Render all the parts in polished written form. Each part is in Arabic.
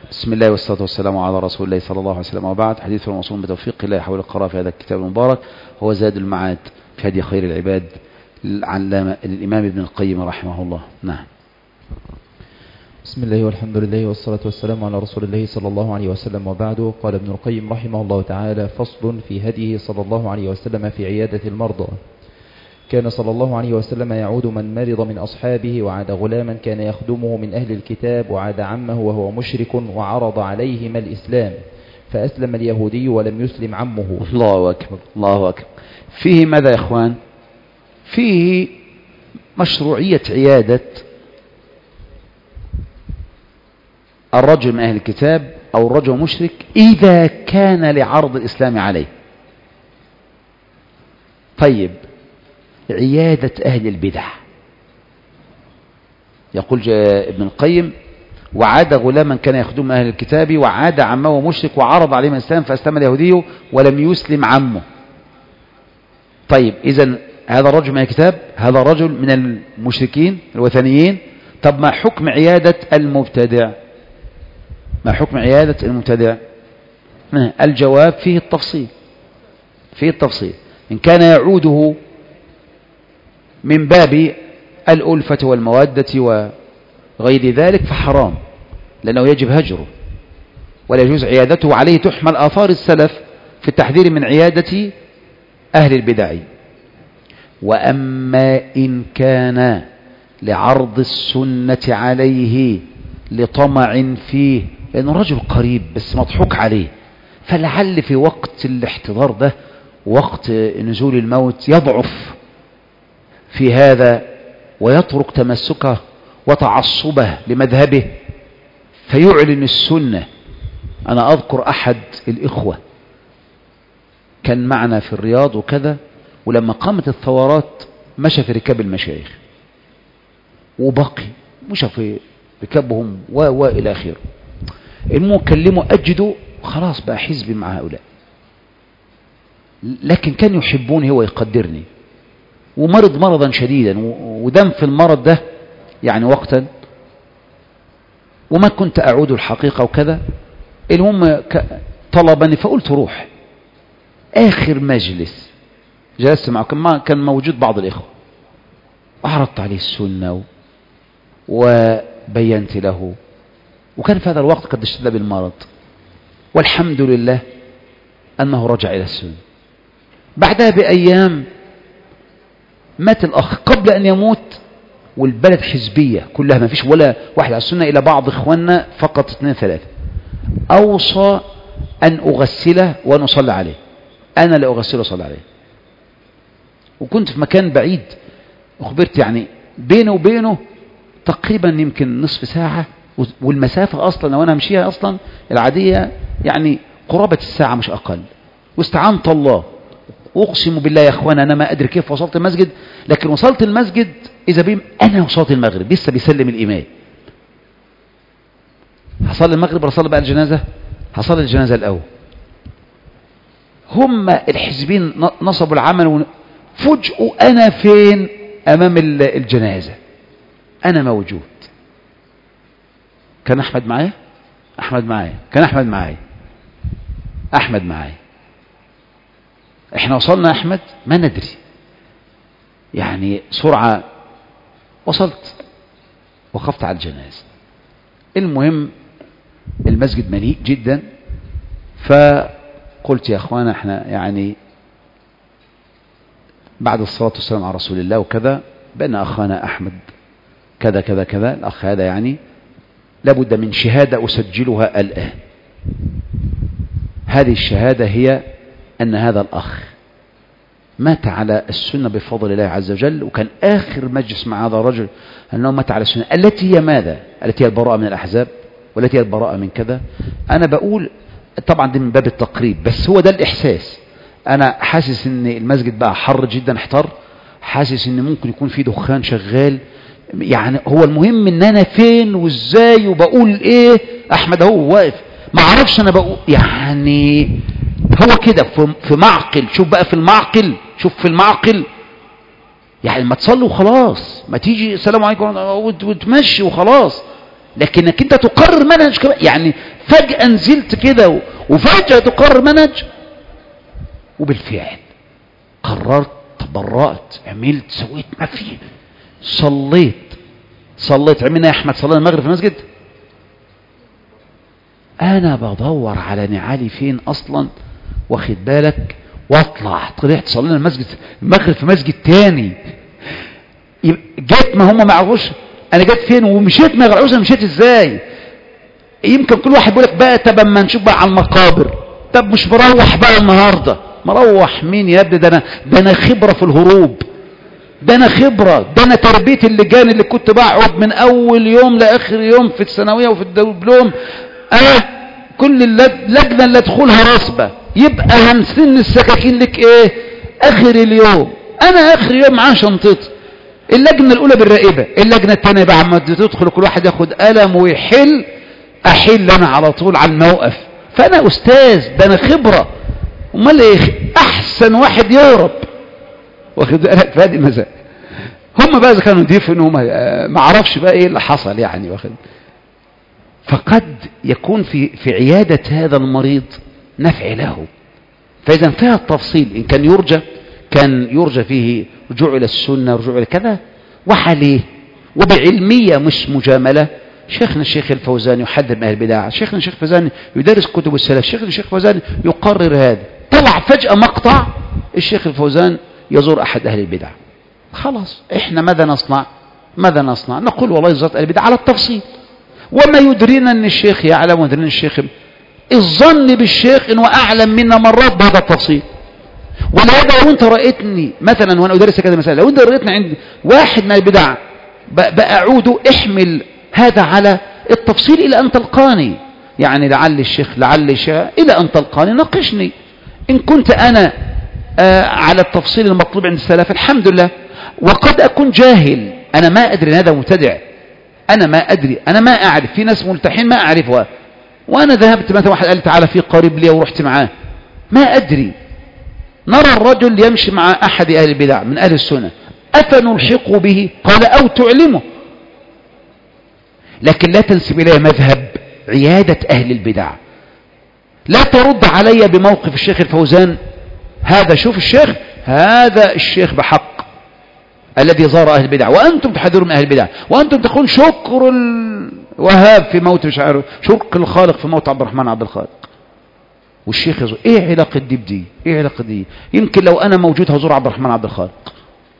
بسم الله والصلاة والسلام على رسول الله صلى الله عليه وسلم، وبعد. حديث الموصول بتوفيق الله حول القراءة في هذا الكتاب المبارك هو زاد المعاد في هدي خير العباد للعلامة الإمام ابن القيم رحمه الله. نعم. بسم الله والحمد لله والصلاة والسلام على رسول الله صلى الله عليه وسلم، وبعد. قال ابن القيم رحمه الله تعالى: فصل في هديه صلى الله عليه وسلم في عيادة المرضى. كان صلى الله عليه وسلم يعود من مرض من أصحابه، وعاد غلاما كان يخدمه من أهل الكتاب، وعاد عمه وهو مشرك وعرض عليهما الإسلام، فأسلم اليهودي ولم يسلم عمه. الله أكبر، الله أكبر. فيه ماذا يا إخوان؟ فيه مشروعية عيادة الرجل من أهل الكتاب أو الرجل مشرك إذا كان لعرض الإسلام عليه. طيب، عيادة أهل البدع، يقول ابن القيم: وعاد غلاما كان يخدم أهل الكتاب، وعاد عمه مشرك وعرض عليه الإسلام فأسلم اليهودي ولم يسلم عمه. طيب، إذن هذا الرجل من الكتاب، هذا الرجل من المشركين الوثنيين. طب ما حكم عيادة المبتدع؟ ما حكم عيادة المبتدع؟ الجواب فيه التفصيل، فيه التفصيل. إن كان يعوده من باب الألفة والمودة وغير ذلك فحرام، لأنه يجب هجره ولا يجوز عيادته، وعليه تحمل آثار السلف في التحذير من عيادة أهل البدع. وأما إن كان لعرض السنة عليه لطمع فيه، لأنه رجل قريب بس مضحوك عليه، فلعل في وقت الاحتضار ده وقت نزول الموت يضعف في هذا ويترك تمسكه وتعصبه لمذهبه فيعلن السنة. أنا أذكر أحد الإخوة كان معنا في الرياض وكذا، ولما قامت الثورات مشى في ركاب المشايخ وبقي مشى في ركابهم وإلى آخره. المكلمه أجده خلاص بقى حزبي مع هؤلاء، لكن كان يحبوني ويقدرني، ومرض مرضا شديدا ودم في المرض ده يعني وقتا، وما كنت أعود الحقيقة وكذا. المهم طلبني فقلت روح. آخر مجلس جلست معه كان موجود بعض الإخوة، أعرضت عليه السنة وبينت له، وكان في هذا الوقت قد اشتد بالمرض، والحمد لله أنه رجع إلى السنة. بعدها بأيام مات الأخ قبل أن يموت، والبلد حزبية كلها، ما فيش ولا واحد على السنة إلى بعض إخواننا فقط 2 3. أوصى أن أغسله ونصلي عليه. أنا لا أغسله وصلي عليه، وكنت في مكان بعيد، أخبرت يعني بينه وبينه تقريبا يمكن نصف ساعة، والمسافة أصلا لو أنا همشيها أصلا العادية يعني قرابة الساعة مش أقل. واستعنت الله، أقسم بالله يا أخوان أنا ما أدري كيف وصلت المسجد، لكن وصلت المسجد إذا بيم أنا وصلت المغرب لسه بيسلم الإمام. هصلي المغرب ولا أصلي بقى الجنازة؟ هصلي الجنازة الأول. هم الحزبين نصبوا العمل، فجأوا أنا فين؟ أمام الجنازة أنا موجود. كان أحمد معايا؟ أحمد معايا، كان أحمد معايا، أحمد معايا. إحنا وصلنا أحمد ما ندري يعني سرعة، وصلت وقفت على الجنازة. المهم المسجد مليء جدا، فقلت يا أخوانا إحنا يعني بعد الصلاة والسلام على رسول الله وكذا، بأن أخانا أحمد كذا كذا كذا، الأخ هذا يعني لابد من شهادة أسجلها الآن. هذه الشهادة هي أن هذا الأخ مات على السنة بفضل الله عز وجل، وكان آخر مجلس مع هذا الرجل أنه مات على السنة التي هي ماذا؟ التي هي البراءة من الأحزاب، والتي هي البراءة من كذا. أنا بقول طبعا دي من باب التقريب، بس هو ده الإحساس. أنا حاسس أن المسجد بقى حر جدا، احتر، حاسس أن ممكن يكون في دخان شغال، يعني هو المهم ان انا فين وازاي وبقول ايه. احمد اهو واقف ما اعرفش انا بقول يعني، هو كده في معقل. شوف بقى في المعقل، شوف في المعقل يعني، ما تصلي وخلاص، ما تيجي السلام عليكم وتمشي وخلاص. لكنك انت تقرر منهج كمان، يعني فجأة نزلت كده وفجأة تقرر منهج. وبالفعل قررت، تبرأت، عملت، سويت، ما فيه. صليت عملنا يا احمد، صلينا المغرب في المسجد. انا بدور على نعالي فين اصلا، واخد بالك، واطلع طلعت صلينا المغرب في مسجد تاني. جيت، ما هم ما يعرفوش انا جيت فين، ومشيت ما يعرفوش انا مشيت ازاي. يمكن كل واحد بيقول لك بقى طب اما نشوف بقى على المقابر، طب مش مروح بقى النهارده. مروح مين يا ابني؟ ده انا خبره في الهروب، ده انا خبره، ده انا تربيه اللجان اللي كنت بقعد من اول يوم لاخر يوم في الثانويه وفي الدبلوم. كل اللجنه اللي ادخلها راسبه، يبقى هنسن السكاكين لك ايه اخر اليوم. انا اخر يوم معاه شنطتي. اللجنه الاولى بالراقبه، اللجنه الثانيه بقى عم تدخل كل واحد ياخد قلم ويحل، احل انا على طول على الموقف. فانا استاذ، ده انا خبره. امال ايه؟ احسن واحد يهرب، واخد بالك، في هذه المسائل. هم بقى اذا كانوا يضيفوا انهم ما اعرفش بقى ايه اللي حصل يعني، واخد. فقد يكون في عياده هذا المريض نفع له. فاذا فيها التفصيل، ان كان يرجى فيه رجوع الى السنه، رجوع الى كذا، وحليه وبعلميه مش مجامله. شيخنا الشيخ الفوزان يحذر من اهل البدع، شيخنا الشيخ الفوزان يدرس كتب السلف، شيخنا الشيخ الفوزان يقرر هذا. طلع فجأة مقطع الشيخ الفوزان يزور احد اهل البدع، خلاص احنا ماذا نصنع؟ نقول والله زارت اهل البدع على التفصيل، وما يدرينا ان الشيخ يعلم، ويدرينا الشيخ الظن بالشيخ انه اعلم منا مرات بهذا التفصيل. ولهذا لو انت رأيتني مثلا وانا ادرس كذا مسألة، لو انت رأيتني عند واحد من البدع بأعود احمل هذا على التفصيل الى ان تلقاني، يعني لعل الشيخ الى ان تلقاني ناقشني. ان كنت انا على التفصيل المطلوب عند السلف الحمد لله، وقد اكون جاهل، انا ما ادري هذا مبتدع، انا ما ادري، انا ما اعرف، في ناس ملتحين ما اعرفها، وانا ذهبت مثلا واحد قال لي تعالى في قريب لي ورحت معاه، ما ادري. نرى الرجل يمشي مع احد اهل البدع من اهل السنه، افنلحقه به؟ قال او تعلمه، لكن لا تنسب اليه مذهب عياده اهل البدع. لا ترد علي بموقف الشيخ الفوزان هذا، شوف الشيخ، هذا الشيخ بحق الذي زار اهل البدع، وانتم تحذرون من اهل البدع، وانتم تقولون شكر الوهاب في موت مش عارف، شكر الخالق في موت عبد الرحمن عبد الخالق. والشيخ يزور، ايه علاقه دي بدي؟ ايه علاقه دي؟ يمكن لو انا موجود هزور عبد الرحمن عبد الخالق.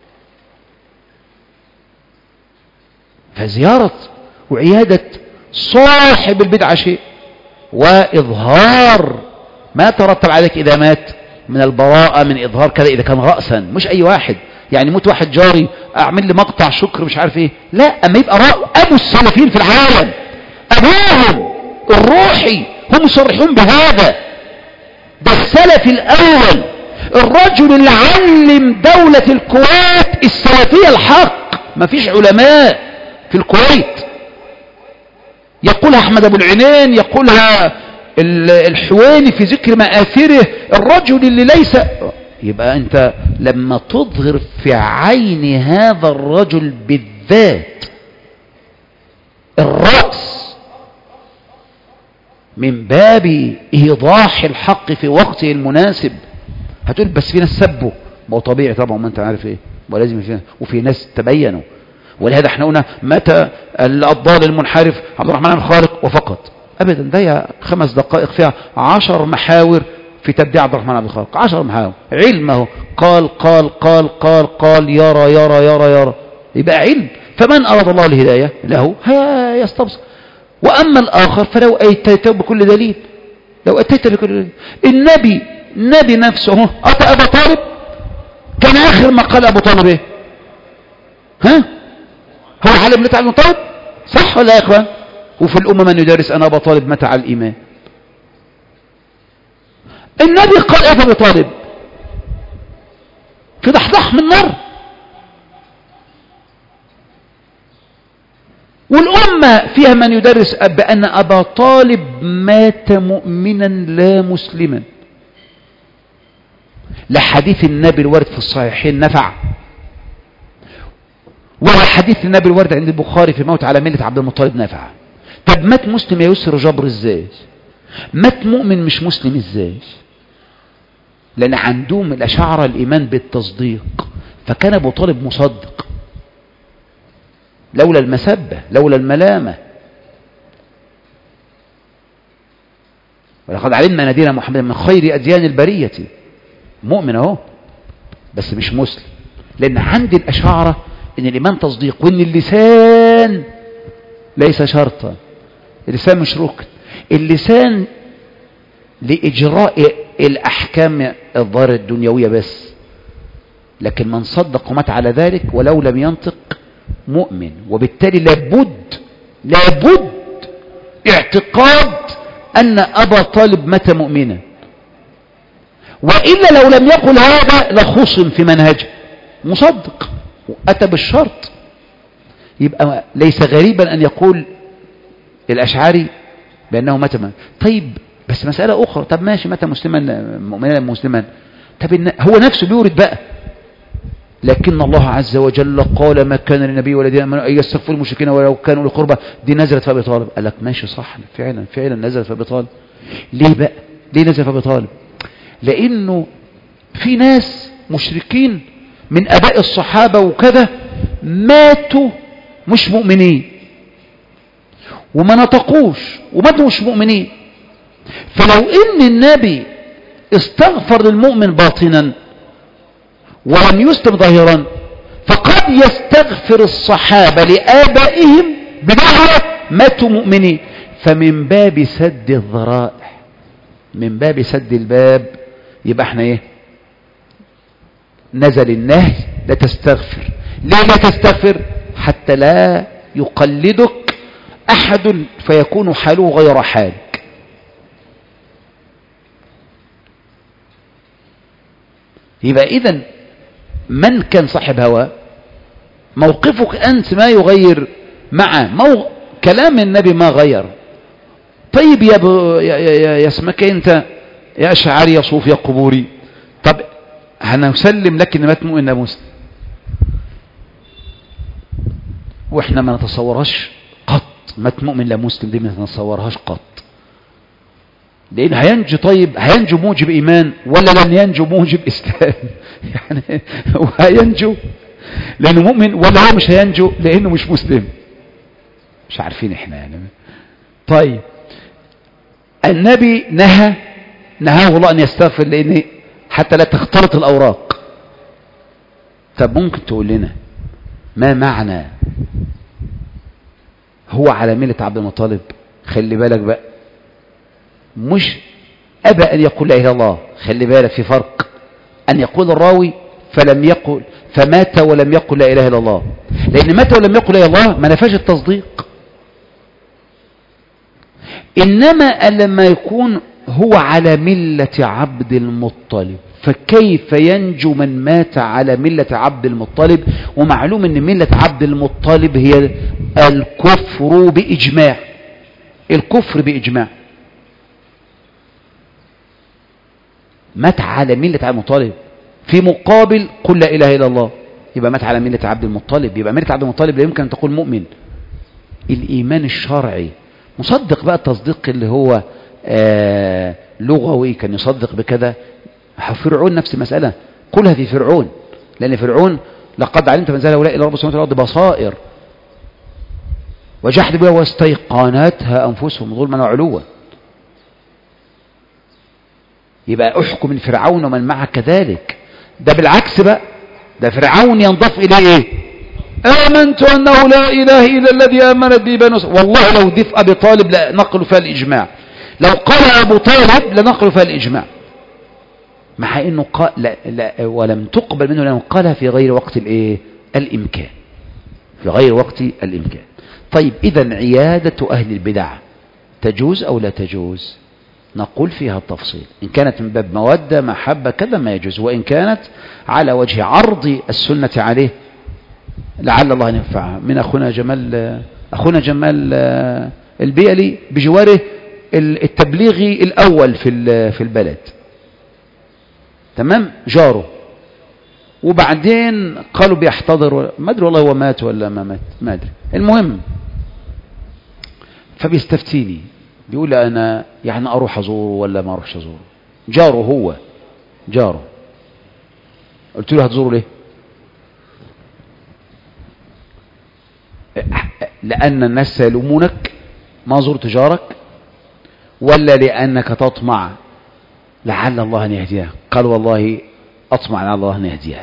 فزياره وعياده صاحب البدعه شيء، واظهار ما ترتب عليك اذا مات من البراءه، من اظهار كذا اذا كان راسا، مش اي واحد يعني موت واحد جاري اعمل لي مقطع شكر مش عارف ايه، لا، اما يبقى ابو السلفيين في العالم، ابوهم الروحي، هم يصرحون بهذا، ده السلف الاول، الرجل اللي علم دولة الكويت السلفية الحق. ما فيش علماء في الكويت، يقولها احمد ابو العينين، يقولها الحويني في ذكر مآثره، الرجل اللي ليس. يبقى انت لما تظهر في عين هذا الرجل بالذات الرأس من باب ايضاح الحق في وقته المناسب، هتقول بس في ناس سبوا، ما هو طبيعي طبعا، ما انت عارف ايه، ولازم فيها، وفي ناس تبينوا. ولهذا احنا قلنا متى الضال المنحرف عبد الرحمن الخالق وفقط، ابدا، ده 5 دقائق فيها 10 محاور في تبديع عبد الرحمن عبد الخالق، 10 محاور، علمه قال قال قال قال قال، يرى يرى يرى يرى، يبقى علم. فمن أراد الله الهداية له يستبصر. وأما الآخر فلو أتيت بكل دليل، لو أتيت بكل دليل. النبي نفسه أتى أبا طالب، كان آخر ما قال أبو طالب إيه؟ هو علم متى على أبو طالب؟ صح ولا يا إخوان؟ وفي الأمة من يدرس أنا أبا طالب متى على الإيمان. النبي قال إيه أبو طالب؟ في ضحضح من نار. والأمة فيها من يدرس بأن أبا طالب مات مؤمنا لا مسلما. لحديث النبي الوارد في الصحيحين نفع، وحديث النبي الوارد عند البخاري في موت على ملة عبد المطلب نفع. طب مات مسلم يا يسر جبر ازاي؟ مات مؤمن مش مسلم ازاي؟ لان عندهم الاشاعره الايمان بالتصديق، فكان ابو طالب مصدق لولا المسبه، لولا الملامه. ولقد علمنا نبينا محمد من خير اديان البريه، مؤمن اهو بس مش مسلم. لان عند الاشاعره ان الايمان تصديق، وان اللسان ليس شرطا، اللسان مش ركن، اللسان لاجراء الاحكام الظاهره الدنيويه بس، لكن من صدق ومات على ذلك ولو لم ينطق مؤمن. وبالتالي لابد اعتقاد ان ابا طالب مات مؤمنا، وإلا لو لم يقل هذا لخصم في منهجه، مصدق وأتى بالشرط. يبقى ليس غريبا أن يقول الأشعري بأنه مات مؤمنا. طيب بس مسألة أخرى، طب ماشي مات مسلما مؤمنا مسلما، طب هو نفسه بيورد بقى لكن الله عز وجل قال ما كان للنبي والذين آمنوا أن يستغفروا المشركين ولو كانوا لقربى. دي نزلت في أبي طالب. قال لك ماشي صح، فعلا نزلت في أبي طالب. ليه بقى؟ ليه نزلت في أبي طالب؟ لأنه في ناس مشركين من أباء الصحابة وكذا ماتوا مش مؤمنين وما نطقوش وماتوا مش مؤمنين. فلو إن النبي استغفر للمؤمن باطنا ولم يسلم ظاهرا، فقد يستغفر الصحابة لآبائهم بدعوة ماتوا مؤمنين. فمن باب سد الذرائع، من باب سد الباب، يبقى احنا ايه؟ نزل النهي لا تستغفر. ليه لا تستغفر؟ حتى لا يقلدك احد فيكون حاله غير حالك. يبقى اذن من كان صاحب هوى موقفك انت ما يغير معه كلام النبي ما غير. طيب يا اسمك انت يا اشعري يا صوفي يا قبوري، طب هنسلم لك ان مات مؤمن مسلم واحنا ما نتصورهاش قط. مات مؤمن لا مسلم دي ما نتصورهاش قط، لان هينجو. طيب هينجو موجب ايمان ولا لن ينجو موجب اسلام؟ يعني هو هينجو لانه مؤمن ولا هو مش هينجو لانه مش مسلم؟ مش عارفين احنا يعني. طيب النبي نهاه الله ان يستغفر لان حتى لا تختلط الاوراق. طب ممكن تقول لنا ما معنى هو على ملة عبد المطلب؟ خلي بالك بقى، مش ابى ان يقول لا اله الا الله. خلي بالك في فرق ان يقول الراوي فلم يقل فمات ولم يقل لا اله الا الله، لان مات ولم يقل لا اله الا الله ما نفاش التصديق. انما لما يكون هو على ملة عبد المطلب، فكيف ينجو من مات على ملة عبد المطلب؟ ومعلوم ان ملة عبد المطلب هي الكفر بإجماع، الكفر بإجماع. مات على ملة عبد المطلب في مقابل قل لا إله إلا الله، يبقى مات على ملة عبد المطلب. يبقى ملة عبد المطلب لا يمكن أن تقول مؤمن. الإيمان الشرعي مصدق بقى التصديق اللي هو لغوي، كان يصدق بكذا. فرعون نفس المسألة، كلها في فرعون، لأن فرعون لقد علمت من زال هؤلاء إلى رب السماوات والأرض بصائر وجحد بها واستيقنتها أنفسهم ظلما وعلوا. يبقى احكم من فرعون ومن معه كذلك. ده بالعكس بقى، ده فرعون ينضاف إليه إيه؟ آمنت أنه لا إله إلا الذي آمنت به بنو إسرائيل. والله لو ضيف أبي طالب لنقل فيها الإجماع، لو قال أبو طالب لنقل فيها الإجماع، مع أنه قال لا ولم تقبل منه لأنه قالها في غير وقت الإيه؟ الإمكان، في غير وقت الإمكان. طيب إذن عيادة أهل البدع تجوز أو لا تجوز؟ نقول فيها التفصيل. إن كانت من باب مودة محبة كذا ما يجوز، وإن كانت على وجه عرض السنة عليه لعل الله ينفعها. من أخونا جمال البيئلي بجواره التبليغي الأول في البلد، تمام، جاره، وبعدين قالوا بيحتضر، ما أدري والله هو مات ولا ما مات، ما أدري. المهم فبيستفتيني، بيقول لي أنا يعني أروح أزوره ولا ما أروحش أزوره؟ جاره، هو جاره. قلت له هتزوره ليه؟ لأن الناس سيلومونك ما زرت جارك، ولا لأنك تطمع لعل الله أن يهديها؟ قال والله أطمع لعل الله أن يهديها.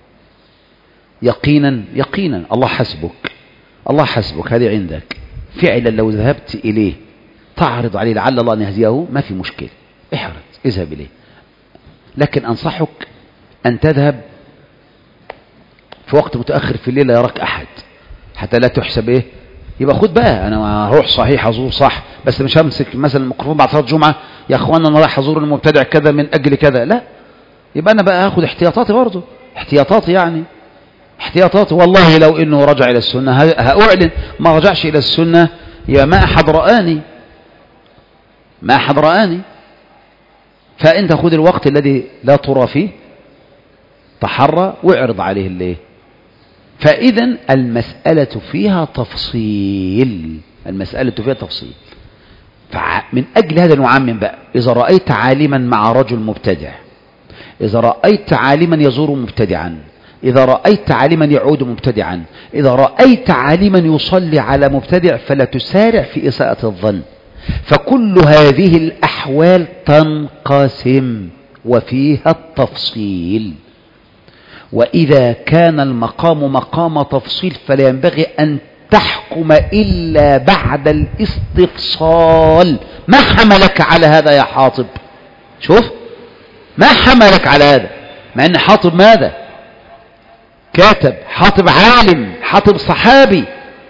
يقينا يقينا الله حسبك، الله حسبك، هذه عندك. فعلا لو ذهبت إليه تعرض عليه لعل الله أن يهديه ما في مشكلة، احرص اذهب إليه. لكن أنصحك أن تذهب في وقت متأخر في الليل لا يراك أحد، حتى لا تحسب إيه، يبقى خد بقى أنا ما أروح صحيح أزور صح، بس مش همسك مثلا الميكروفون بعد صلاة الجمعة يا أخوانا أنا رايح أزور المبتدع كذا من أجل كذا، لا، يبقى أنا بقى هاخد احتياطاتي برضه، احتياطاتي يعني احتياطاتي. والله لو إنه رجع إلى السنة هأعلن، ما رجعش إلى السنة يبقى ما أحد رآني، ما أحد رآني. فأنت خذ الوقت الذي لا ترى فيه، تحرى واعرض عليه الليل. فإذا المسألة فيها تفصيل، المسألة فيها تفصيل. فمن أجل هذا نعمم بقى. إذا رأيت عالما مع رجل مبتدع، إذا رأيت عالما يزور مبتدعا، إذا رأيت عالما يعود مبتدعا، إذا رأيت عالما يصلي على مبتدع، فلا تسارع في إساءة الظن. فكل هذه الأحوال تنقسم وفيها التفصيل. وإذا كان المقام مقام تفصيل فلا ينبغي أن تحكم إلا بعد الاستفصال. ما حملك على هذا يا حاطب؟ شوف، ما حملك على هذا؟ مع أن حاطب ماذا؟ كاتب، حاطب عالم، حاطب صحابي.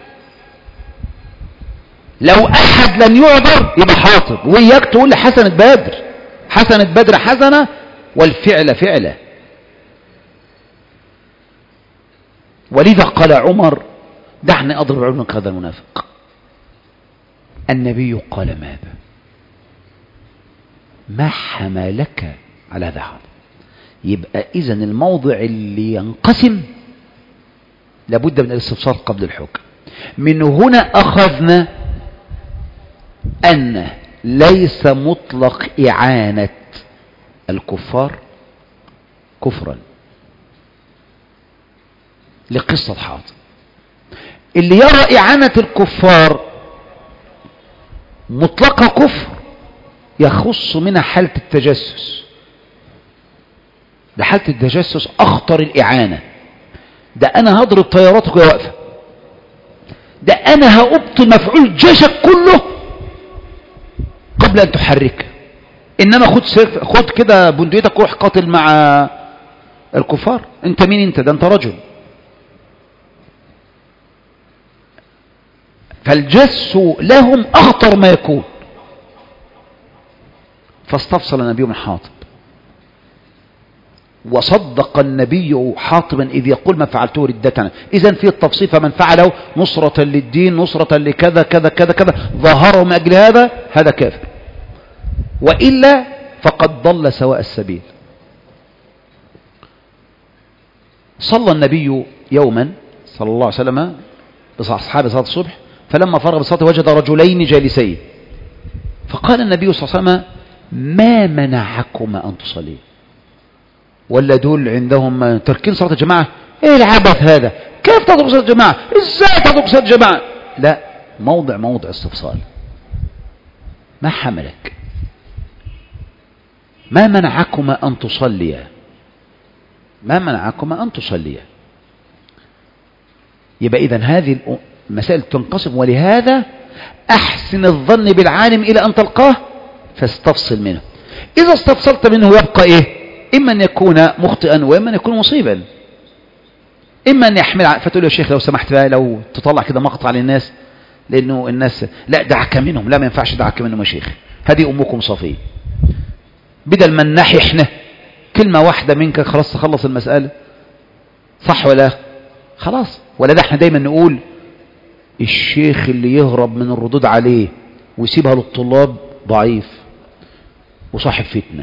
لو أحد لم يعذر يبقى حاطب. وإياك تقول حسنة بدر، حسنة بدر حسنة والفعل فعله. ولذا قال عمر دعني أضرب عنق هذا المنافق. النبي قال ماذا؟ ما حملك على هذا حاطب؟ يبقى إذن الموضع اللي ينقسم لابد من الاستفسار قبل الحكم. من هنا أخذنا أن ليس مطلق إعانة الكفار كفرا لقصة حاطب. اللي يرى إعانة الكفار مطلقة كفر يخص منها حالة التجسس. ده حالة التجسس أخطر الإعانة. ده أنا هضرب طياراتك وهي واقفة، ده أنا هأبطل مفعول جيشك كله قبل أن تحرك. إنما خد كده بندقيتك وروح قاتل مع الكفار. أنت مين أنت؟ ده أنت رجل. فالجس لهم أخطر ما يكون. فاستفصل النبي من حاطب، وصدق النبي حاطبا إذ يقول ما فعلته ردة. إذن في التفصيل، فمن فعله نصرة للدين، نصرة لكذا كذا كذا كذا، ظهره من أجل هذا كافر، وإلا فقد ضل سواء السبيل. صلى النبي يوما صلى الله عليه وسلم بأصحابه صلاة الصبح، فلما فرغ بالصلاة وجد رجلين جالسين، فقال النبي صلى الله عليه وسلم ما منعكما أن تصلي؟ ولا دول عندهم تركين صلاة الجماعة؟ ايه العبث هذا؟ كيف تترك صلاة الجماعة؟ ازاي تترك صلاة الجماعة؟ لا، موضع استفصال. ما حملك؟ ما منعكما أن تصليا؟ ما منعكما أن تصليا؟ يبقى إذن هذه المسائل تنقسم. ولهذا أحسن الظن بالعالم إلى أن تلقاه فاستفصل منه. إذا استفصلت منه يبقى إيه؟ إما أن يكون مخطئا وإما أن يكون مصيبا. إما أن يحمل فتقول يا شيخ لو سمحت بقى لو تطلع كده مقطع للناس، لأنه الناس لا دعك منهم. لا، ما ينفعش دعك منهم يا شيخ، هذه أمكم صفية. بدل ما نحي احنا كلمة واحدة منك خلاص تخلص المسألة، صح ولا خلاص؟ ولا ده احنا دايما نقول الشيخ اللي يهرب من الردود عليه ويسيبها للطلاب ضعيف وصاحب فتنة.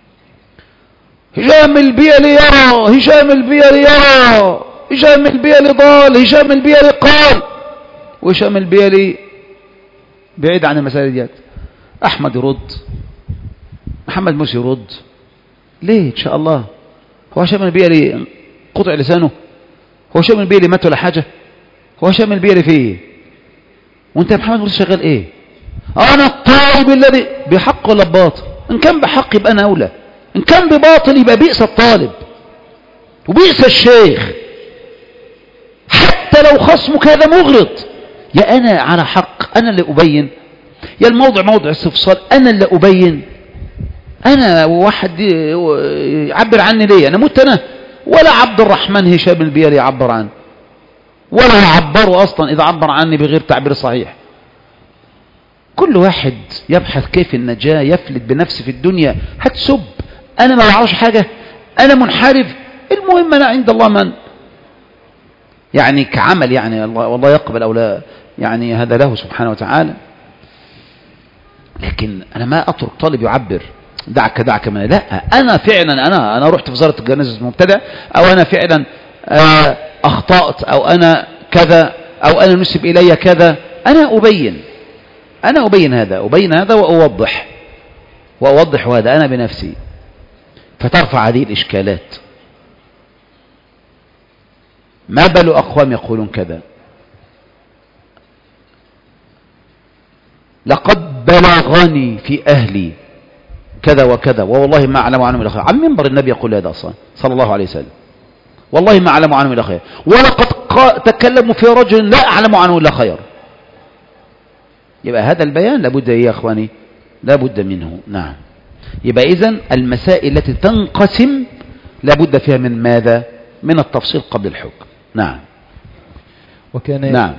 هشام البيلي يرى، هشام البيلي يرى، هشام البيلي ضال، هشام البيلي قال. وهشام البيلي بعيد عن المسائل ديت. أحمد يرد، محمد موسى يرد، ليه إن شاء الله؟ هو هشام البيلي قطع لسانه؟ هو هشام البيلي مات ولا حاجة؟ هو هشام البيلي فيه؟ وانت يا محمد موسى شغال ايه؟ انا الطالب الذي بحق ولا بباطل؟ ان كان بحق يبقى انا اولى، ان كان بباطل يبقى بئس الطالب وبئس الشيخ. حتى لو خصمك هذا مغرض، يا انا على حق انا اللي ابين، يا الموضع موضع استفصال انا اللي ابين. انا واحد يعبر عني ليه؟ انا مت انا؟ ولا عبد الرحمن هشام البيلي يعبر عني، ولا يعبروا اصلا اذا عبر عني بغير تعبير صحيح. كل واحد يبحث كيف النجاة، يفلت بنفسه في الدنيا. هتسب انا ما بعرفش حاجة، انا منحرف، المهم انا عند الله من يعني كعمل، يعني الله والله يقبل او لا، يعني هذا له سبحانه وتعالى. لكن انا ما اترك طالب يعبر دعك من، لا انا فعلا انا رحت في وزارة الجنازة مبتدع، او انا فعلا اخطأت، او انا كذا، او انا نسب الي كذا. انا ابين هذا واوضح هذا انا بنفسي، فترفع هذه الاشكالات. ما بال اقوام يقولون كذا؟ لقد بلغني في اهلي كذا وكذا والله ما اعلم عنهم الا خير. عن منبر النبي يقول هذا اصلا صلى الله عليه وسلم، والله ما اعلم عنهم الا خير. ولقد تكلموا في رجل لا اعلم عنه الا خير. يبقى هذا البيان لابد يا اخواني، لابد منه. نعم. يبقى اذن المسائل التي تنقسم لابد فيها من ماذا؟ من التفصيل قبل الحكم. نعم. نعم.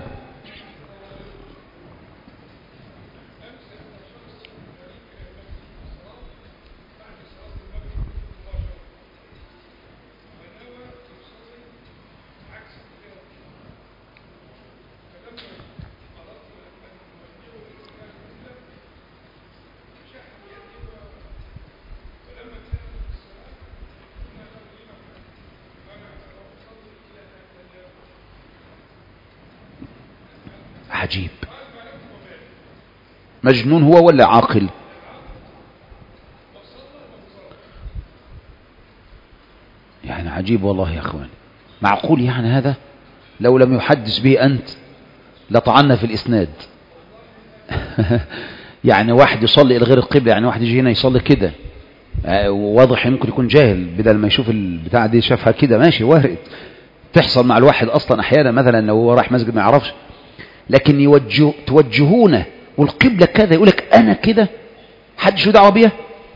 عجيب، مجنون هو ولا عاقل؟ يعني عجيب والله يا اخوان. معقول يعني هذا؟ لو لم يحدث به أنت لطعنا في الإسناد. يعني واحد يصلي إلى غير القبلة، يعني واحد يجي هنا يصلي كده، واضح يمكن يكون جاهل، بدل ما يشوف البتاع دي شافها كده ماشي، وارد تحصل مع الواحد أصلا أحيانا، مثلا لو هو راح مسجد ما يعرفش، لكن توجهونه والقبلة كذا يقول لك أنا كده، حد شو دعوة بيها؟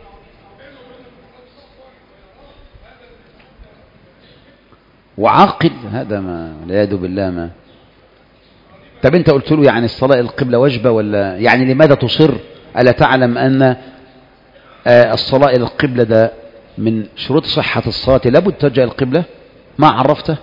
وعاقل هذا ما والعياذ بالله. ما طب انت قلت له يعني الصلاة القبلة واجبة ولا يعني لماذا تصر؟ ألا تعلم أن الصلاة إلى القبلة ده من شروط صحة الصلاة، لابد ترجع القبلة؟ ما عرفته؟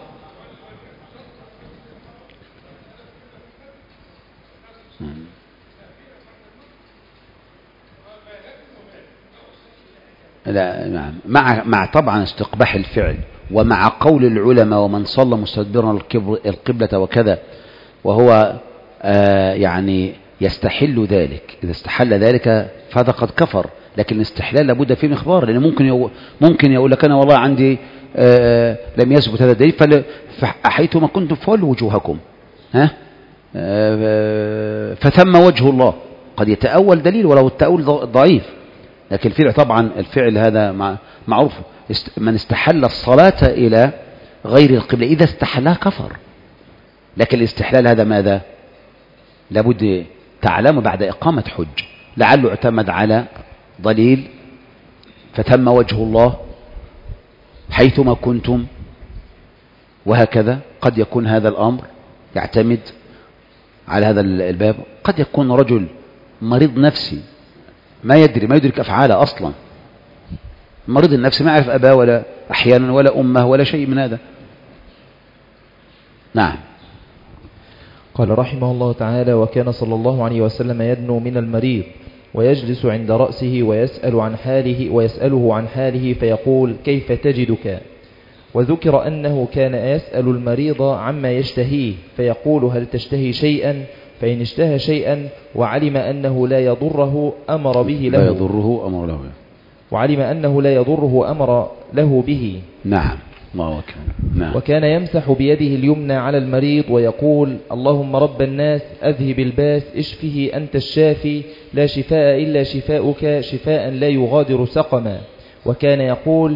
لا نعم، مع طبعا استقباح الفعل، ومع قول العلماء ومن صلى مستدبرا القبلة وكذا وهو يعني يستحل ذلك، إذا استحل ذلك فهذا قد كفر. لكن الاستحلال لابد فيه من إخبار، لأنه ممكن يقول لك أنا والله عندي لم يثبت هذا الدليل، فحيثما كنتم فولوا وجوهكم فثم وجه الله. قد يتأول دليل ولو التأول ضعيف، لكن الفعل طبعا الفعل هذا معروف. من استحل الصلاة إلى غير القبلة إذا استحلها كفر. لكن الاستحلال هذا ماذا؟ لابد تعلم بعد إقامة حج، لعله اعتمد على ضليل فثم وجه الله حيثما كنتم، وهكذا. قد يكون هذا الأمر يعتمد على هذا الباب. قد يكون رجل مريض نفسي ما يدرك أفعاله أصلا، مريض النفس ما يعرف أباه ولا أحيانا ولا أمه ولا شيء من هذا. نعم. قال رحمه الله تعالى: وكان صلى الله عليه وسلم يدنو من المريض ويجلس عند رأسه ويسأله عن حاله فيقول: كيف تجدك؟ وذكر أنه كان يسأل المريض عما يشتهيه فيقول: هل تشتهي شيئا؟ فإن اشتهى شيئا وعلم أنه لا يضره أمر به له. لا يضره أمر له. وعلم أنه لا يضره أمر له به. نعم. الله أكبر. نعم. وكان يمسح بيده اليمنى على المريض ويقول: اللهم رب الناس أذهب الباس اشفه أنت الشافي لا شفاء إلا شفاؤك شفاء لا يغادر سقما. وكان يقول: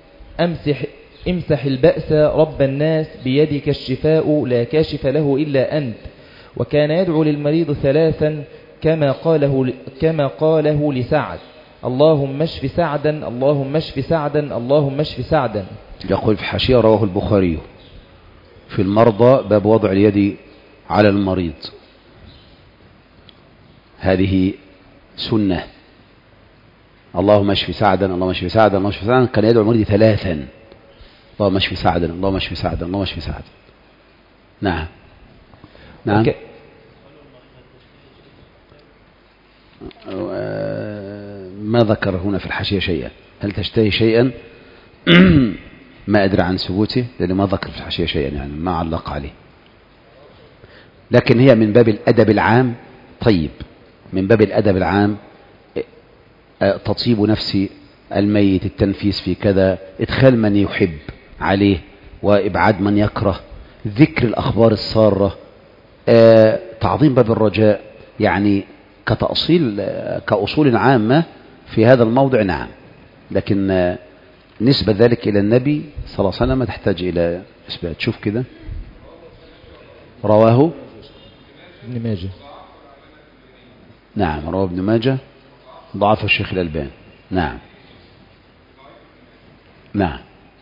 امسح البأس رب الناس بيدك الشفاء لا كاشف له إلا أنت. وكان يدعو للمريض ثلاثا كما قاله لسعد: اللهم اشف سعدا اللهم اشف سعدا اللهم اشف سعدا. يقول في حاشية رواه البخاري في المرضى باب وضع اليد على المريض. هذه سنة. اللهم اشف سعدا اللهم اشف سعدا اللهم اشف سعدا. كان يدعو المريض ثلاثا: اللهم اشف سعدا اللهم اشف سعدا اللهم اشف سعدا. نعم. نعم. ما ذكر هنا في الحاشية شيئا. هل تشتهي شيئا؟ ما أدري عن ثبوته لأنه ما ذكر في الحاشية شيئا، يعني ما علق عليه، لكن هي من باب الأدب العام. طيب، من باب الأدب العام تطيب نفس الميت، التنفيس في كذا، إدخال من يحب عليه وإبعاد من يكره، ذكر الأخبار السارة، تعظيم باب الرجاء، يعني كأصول عامة في هذا الموضع. نعم، لكن نسبة ذلك إلى النبي صلى الله عليه وسلم ما تحتاج إلى إثبات. شوف كده، رواه ابن ماجه. نعم، رواه ابن ماجه، ضعف الشيخ الألباني. نعم. نعم.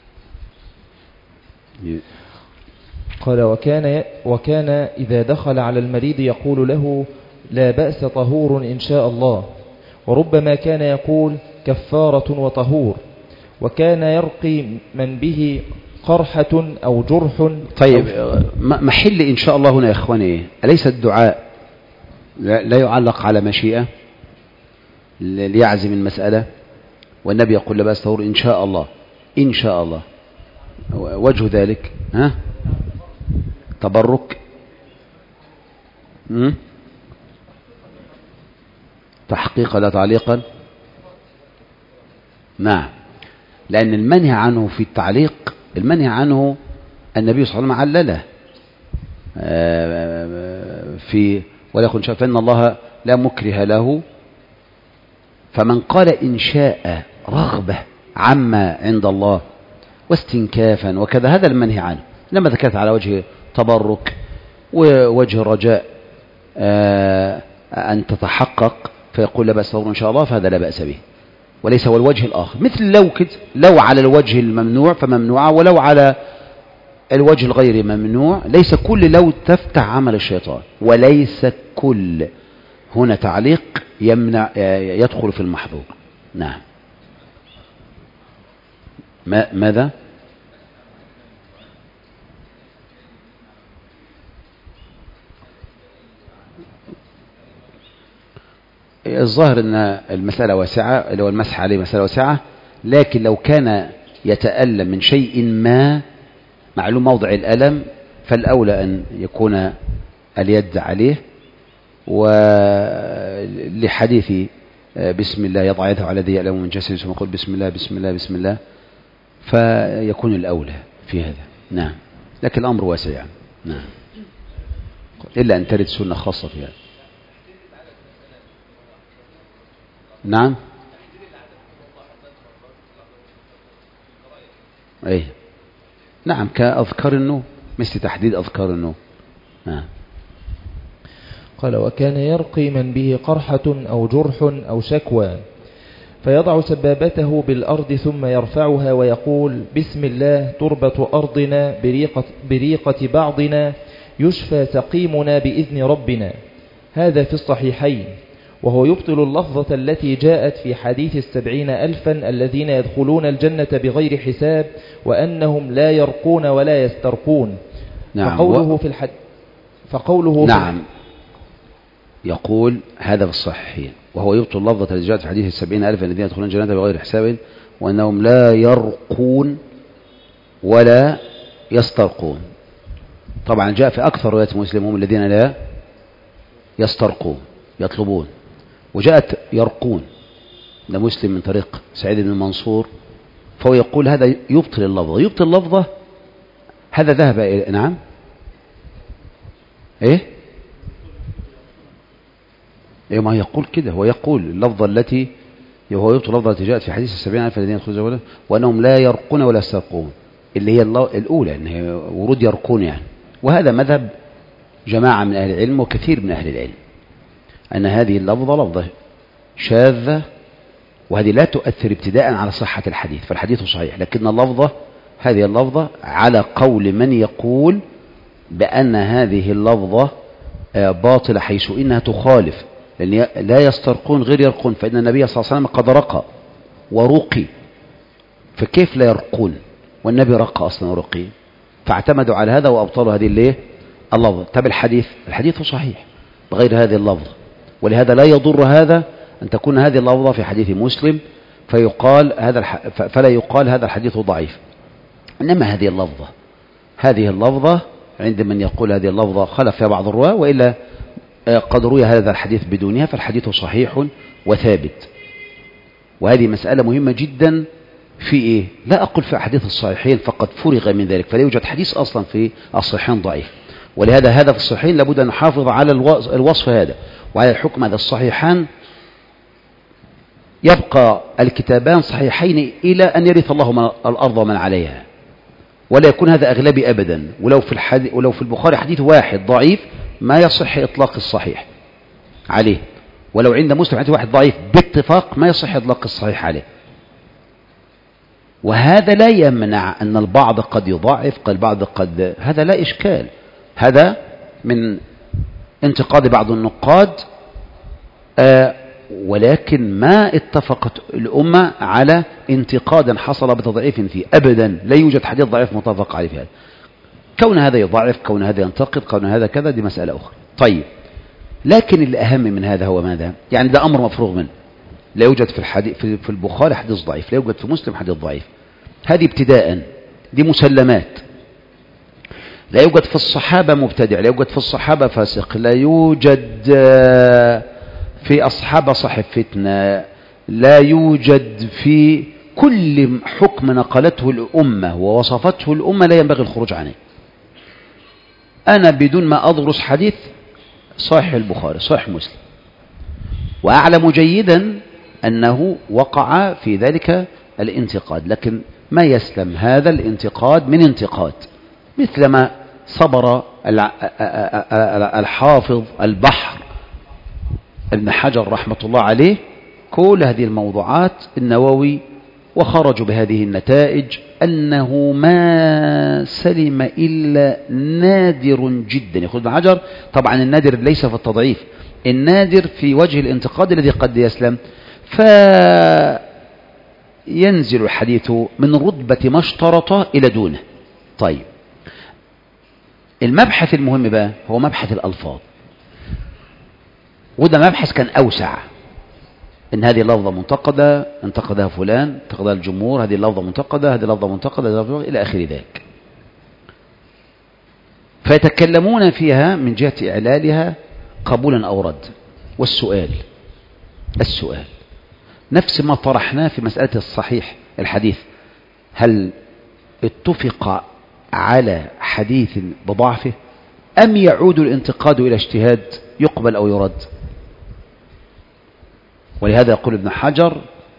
قال: وكان إذا دخل على المريض يقول له: لا بأس طهور إن شاء الله. وربما كان يقول: كفارة وطهور. وكان يرقي من به قرحة أو جرح. طيب، محل إن شاء الله هنا يا إخواني، أليس الدعاء لا يعلق على مشيئة ليعزم المسألة؟ والنبي يقول: لا بأس طهور إن شاء الله. إن شاء الله، وجه ذلك تبرك، تحقيقا لا تعليقا. نعم، لأن المنهي عنه في التعليق، المنهي عنه النبي صلى الله عليه وسلم علله في ولا يكن شاء فإن الله لا مكره له. فمن قال إن شاء رغبة عما عند الله واستنكافا وكذا، هذا المنهي عنه. لما ذكرت على وجه تبرك ووجه رجاء أن تتحقق فيقول لا بأس إن شاء الله، فهذا لا بأس به، وليس هو الوجه الآخر. مثل لو على الوجه الممنوع فممنوعة، ولو على الوجه الغير ممنوع. ليس كل لو تفتح عمل الشيطان، وليس كل هنا تعليق يمنع يدخل في المحظور. نعم. ماذا؟ الظاهر أن المسألة واسعة، اللي هو المسح عليه مسألة واسعة، لكن لو كان يتألم من شيء ما معلوم موضع الألم، فالأولى أن يكون اليد عليه، ولحديث بسم الله يضع يده على الذي يألم من جسده ثم يقول بسم الله بسم الله بسم الله، فيكون الأولى في هذا. نعم، لكن الأمر واسع يعني. نعم، إلا أن ترد سنة خاصة في هذا. نعم. أي نعم، كأذكار النوم، مثل تحديد أذكار النوم. نعم. قال: وكان يرقي من به قرحة أو جرح أو شكوى، فيضع سبابته بالأرض ثم يرفعها ويقول: بسم الله تربة أرضنا بريقة بعضنا يشفى سقيمنا بإذن ربنا. هذا في الصحيحين. وهو يبطل اللفظة التي جاءت في حديث 70,000 الذين يدخلون الجنة بغير حساب وأنهم لا يرقون ولا يسترقون. نعم. فقوله نعم، يقول هذا في الصحيحين. وهو يبطل اللفظة التي جاءت في حديث 70,000 الذين يدخلون الجنة بغير حساب وأنهم لا يرقون ولا يسترقون. طبعا جاء في أكثر روايات مسلم هم الذين لا يسترقون يطلبون، وجاءت يرقون ده مسلم من طريق سعيد بن المنصور، فهو يقول هذا يبطل اللفظة. يبطل اللفظة هذا ذهب إلى نعم إيه ما يقول كده، هو يقول اللفظة التي هو يبطل اللفظة التي جاءت في حديث 70,000 الذين يدخلون الجنة وأنهم لا يرقون ولا يسترقون، اللي هي الأولى إن هي ورود يرقون يعني. وهذا مذهب جماعة من أهل العلم وكثير من أهل العلم أن هذه اللفظة لفظة شاذة، وهذه لا تؤثر ابتداء على صحة الحديث، فالحديث صحيح، لكن اللفظة هذه اللفظة على قول من يقول بأن هذه اللفظة باطلة حيث إنها تخالف، لأن لا يسترقون غير يرقون، فإن النبي صلى الله عليه وسلم قد رقى ورقي، فكيف لا يرقون والنبي رقى أصلا ورقي؟ فاعتمدوا على هذا وأبطلوا هذه اللفظة. طب الحديث صحيح بغير هذه اللفظة، ولهذا لا يضر هذا أن تكون هذه اللفظة في حديث مسلم فلا يقال هذا الحديث ضعيف. إنما هذه اللفظة عند من يقول هذه اللفظة خلف فيها بعض الرواة، وإلا قد روي هذا الحديث بدونها، فالحديث صحيح وثابت. وهذه مسألة مهمة جدا في إيه؟ لا أقول في أحاديث الصحيحين فقد فرغ من ذلك، فلا يوجد حديث أصلا في الصحيحين ضعيف، ولهذا هذا في الصحيحين لابد أن نحافظ على الوصف هذا وعلى الحكم هذا. الصحيحان يبقى الكتابان صحيحين إلى أن يرث الله الأرض ومن عليها، ولا يكون هذا أغلبي أبدا. ولو في البخاري حديث واحد ضعيف ما يصح إطلاق الصحيح عليه، ولو عند مسلم حديث واحد ضعيف باتفاق ما يصح إطلاق الصحيح عليه. وهذا لا يمنع أن البعض قد يضعف البعض قد، هذا لا إشكال، هذا من انتقاد بعض النقاد، ولكن ما اتفقت الأمة على انتقاد حصل بتضعيف فيه أبدا. لا يوجد حديث ضعيف متفق عليه في هذا. كون هذا يضعف، كون هذا ينتقد، كون هذا كذا، دي مسألة أخرى. طيب، لكن الأهم من هذا هو ماذا؟ يعني ده أمر مفروغ منه، لا يوجد في البخاري حديث ضعيف، لا يوجد في مسلم حديث ضعيف، هذه ابتداء، دي مسلمات. لا يوجد في الصحابة مبتدع، لا يوجد في الصحابة فاسق، لا يوجد في أصحاب صاحب فتنة، لا يوجد في كل حكم نقلته الأمة ووصفته الأمة لا ينبغي الخروج عنه. أنا بدون ما أدرس حديث صحيح البخاري صحيح مسلم، وأعلم جيدا أنه وقع في ذلك الانتقاد، لكن ما يسلم هذا الانتقاد من انتقاد، مثلما صبر الحافظ البحر ابن حجر رحمة الله عليه كل هذه الموضوعات النووي، وخرجوا بهذه النتائج أنه ما سلم إلا نادر جدا. يقول ابن حجر طبعا النادر ليس في التضعيف، النادر في وجه الانتقاد الذي قد يسلم، فينزل الحديث من رتبة ما اشترط إلى دونه. طيب، المبحث المهم بقى هو مبحث الألفاظ، وده مبحث كان أوسع، إن هذه اللفظة منتقدة انتقدها فلان، انتقدها الجمهور، هذه اللفظة منتقدة، هذه اللفظة منتقدة، هذه اللفظة إلى آخر ذلك، فيتكلمون فيها من جهة إعلالها قبولا أو رد. والسؤال نفس ما طرحناه في مسألة الصحيح الحديث، هل اتفق على حديث بضعفه أم يعود الانتقاد إلى اجتهاد يقبل أو يرد؟ ولهذا يقول ابن حجر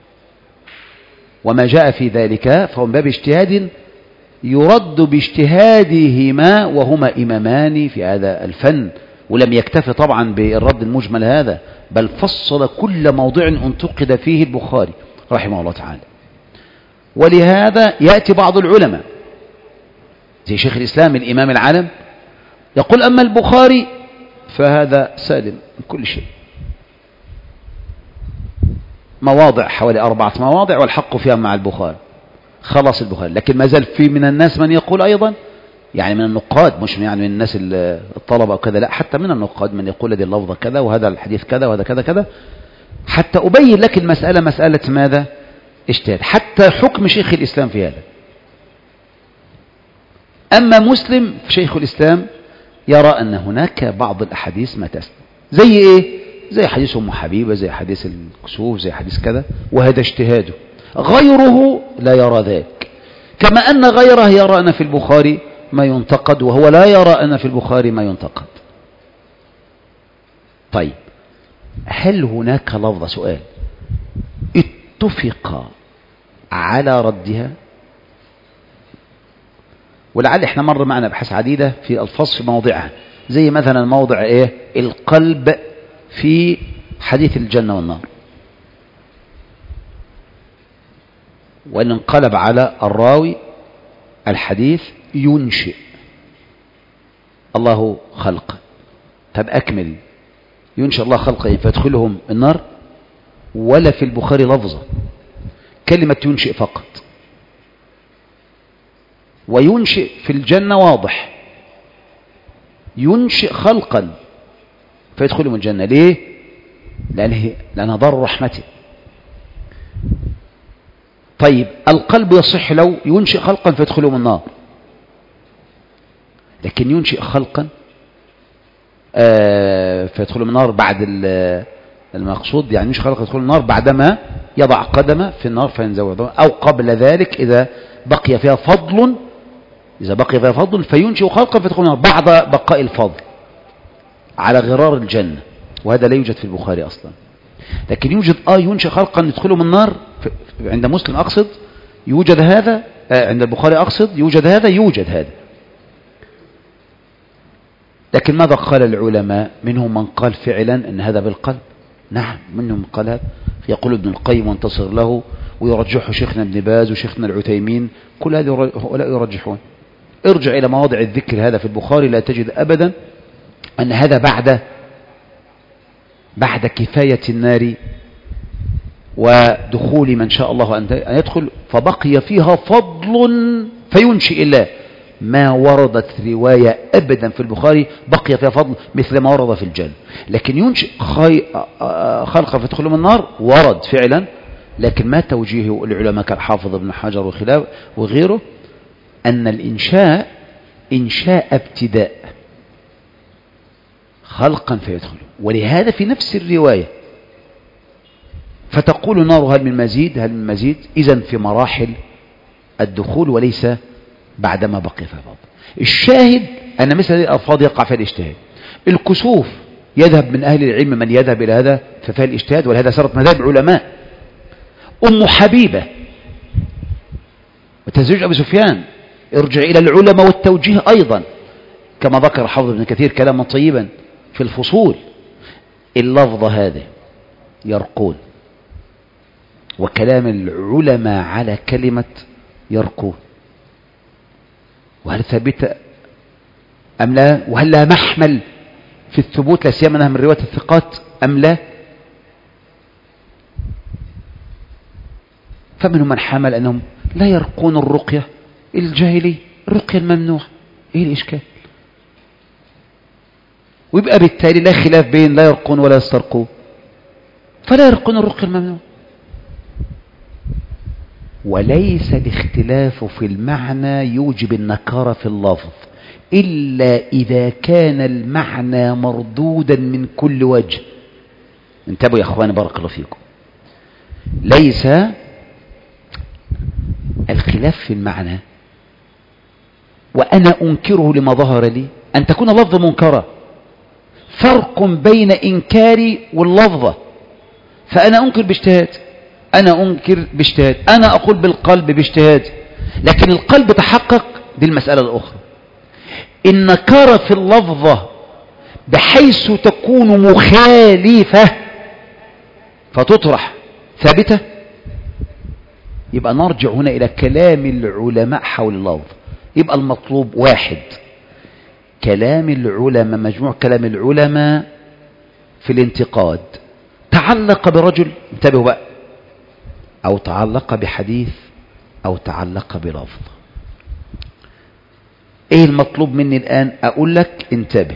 وما جاء في ذلك فهو من باب اجتهاد يرد باجتهادهما وهما إمامان في هذا الفن، ولم يكتفي طبعا بالرد المجمل هذا، بل فصل كل موضع انتقد فيه البخاري رحمه الله تعالى. ولهذا يأتي بعض العلماء زي شيخ الإسلام الإمام العالم يقول أما البخاري فهذا سالم من كل شيء، مواضع حوالي 4 مواضع والحق فيها مع البخاري، خلاص البخاري. لكن ما زال في من الناس من يقول أيضا، يعني من النقاد، مش يعني من الناس الطلبة وكذا، لا، حتى من النقاد من يقول هذه اللفظة كذا وهذا الحديث كذا وهذا كذا كذا، حتى أبين لك المسألة مسألة ماذا؟ اجتهاد، حتى حكم شيخ الإسلام في هذا. أما مسلم شيخ الإسلام يرى أن هناك بعض الأحاديث ما تسلم، زي ايه؟ زي حديث ام حبيبة، زي حديث الكسوف، زي حديث كذا، وهذا اجتهاده. غيره لا يرى ذاك، كما أن غيره يرى أن في البخاري ما ينتقد، وهو لا يرى أن في البخاري ما ينتقد. طيب، هل هناك لفظ، سؤال، اتفق على ردها؟ ولعل احنا مر معنا ابحاث عديدة في الفاظ في مواضعها، زي مثلا موضع ايه؟ القلب في حديث الجنة والنار، وان انقلب على الراوي الحديث ينشئ الله خلقه. طب اكمل، ينشئ الله خلقه فيدخلهم النار؟ ولا في البخاري لفظة كلمة ينشئ فقط، وينشئ في الجنة واضح، ينشئ خلقا فيدخلهم الجنة. ليه؟ لأنها دار رحمته. طيب، القلب يصح لو ينشئ خلقا فيدخلهم النار، لكن ينشئ خلقا فيدخلهم النار بعد المقصود، يعني ينشئ خلقا يدخلهم النار بعدما يضع قدمه في النار فينزوي، أو قبل ذلك إذا بقي فيها فضل، فينشئ خلقا فيدخلهم النار بعد بقاء الفضل على غرار الجنة، وهذا لا يوجد في البخاري أصلا. لكن يوجد ينشئ خلقا يدخلهم النار عند مسلم أقصد، يوجد هذا، عند البخاري أقصد يوجد هذا. لكن ماذا قال العلماء؟ منهم من قال فعلا أن هذا بالقلب، نعم، منهم من قال هذا، يقول ابن القيم وانتصر له، ويرجحه شيخنا ابن باز وشيخنا العثيمين، كل هؤلاء يرجحون. ارجع إلى مواضع الذكر هذا في البخاري لا تجد أبدا أن هذا بعد كفاية النار ودخول من شاء الله أن يدخل فبقي فيها فضل فينشئ الله. ما وردت رواية أبدا في البخاري بقي فيها فضل مثل ما ورد في الجنة. لكن ينشئ خلقا فيدخلهم النار ورد فعلا، لكن ما توجيه العلماء كالحافظ ابن حجر وغيره أن الإنشاء إنشاء ابتداء خلقا فيدخل، ولهذا في نفس الرواية فتقول نار هل من مزيد، إذن في مراحل الدخول وليس بعدما بقي فيها فضل. الشاهد أن مثل هذه الألفاظ يقع فيها الاجتهاد. الكسوف يذهب من أهل العلم من يذهب إلى هذا ففيها الاجتهاد، ولهذا صارت مذاهب علماء. أم حبيبة وتزوج أبي سفيان ارجع إلى العلماء والتوجيه أيضا، كما ذكر حافظ ابن كثير كلاما طيبا في الفصول. اللفظ هذا يرقون، وكلام العلماء على كلمة يرقون، وهل ثابت أم لا؟ وهل لا محمل في الثبوت لا سيما من رواية الثقات أم لا؟ فمنهم من حمل أنهم لا يرقون الرقية الجاهلية، الرقية الممنوع، إيه الإشكال؟ ويبقى بالتالي لا خلاف بين لا يرقون ولا يسترقون، فلا يرقون الرقية الممنوع. وليس الاختلاف في المعنى يوجب النكارة في اللفظ إلا إذا كان المعنى مردودا من كل وجه. انتبهوا يا أخواني بارك الله فيكم، ليس الخلاف في المعنى وأنا أنكره لما ظهر لي أن تكون لفظ منكرة، فرق بين إنكاري واللفظة. فأنا أنكر باجتهاد، أنا أقول بالقلب باجتهاد، لكن القلب تحقق، دي المسألة الأخرى. النكارة في اللفظة بحيث تكون مخالفة فتطرح ثابتة، يبقى نرجع هنا إلى كلام العلماء حول اللفظ. يبقى المطلوب واحد، كلام العلماء، مجموع كلام العلماء في الانتقاد تعلق برجل، انتبهوا بقى، أو تعلق بحديث أو تعلق بلفظ. ايه المطلوب مني الآن؟ أقول لك انتبه،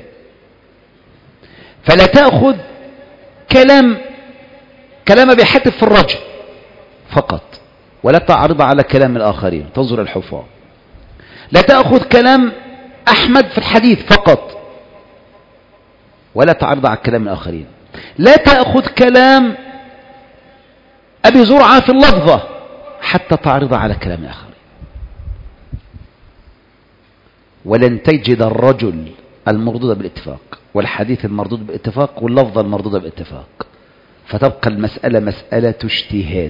فلا تأخذ كلام بيحتف في الرجل فقط ولا تعرض على كلام الآخرين، تنظر الحفاظ. لا تأخذ كلام أحمد في الحديث فقط ولا تعرض على كلام الآخرين. لا تأخذ كلام أبي زرعة في اللفظة حتى تعرض على كلام الآخرين. ولن تجد الرجل المردود بالاتفاق والحديث المردود بالاتفاق واللفظة المردودة بالاتفاق، فتبقى المسألة مسألة اجتهاد.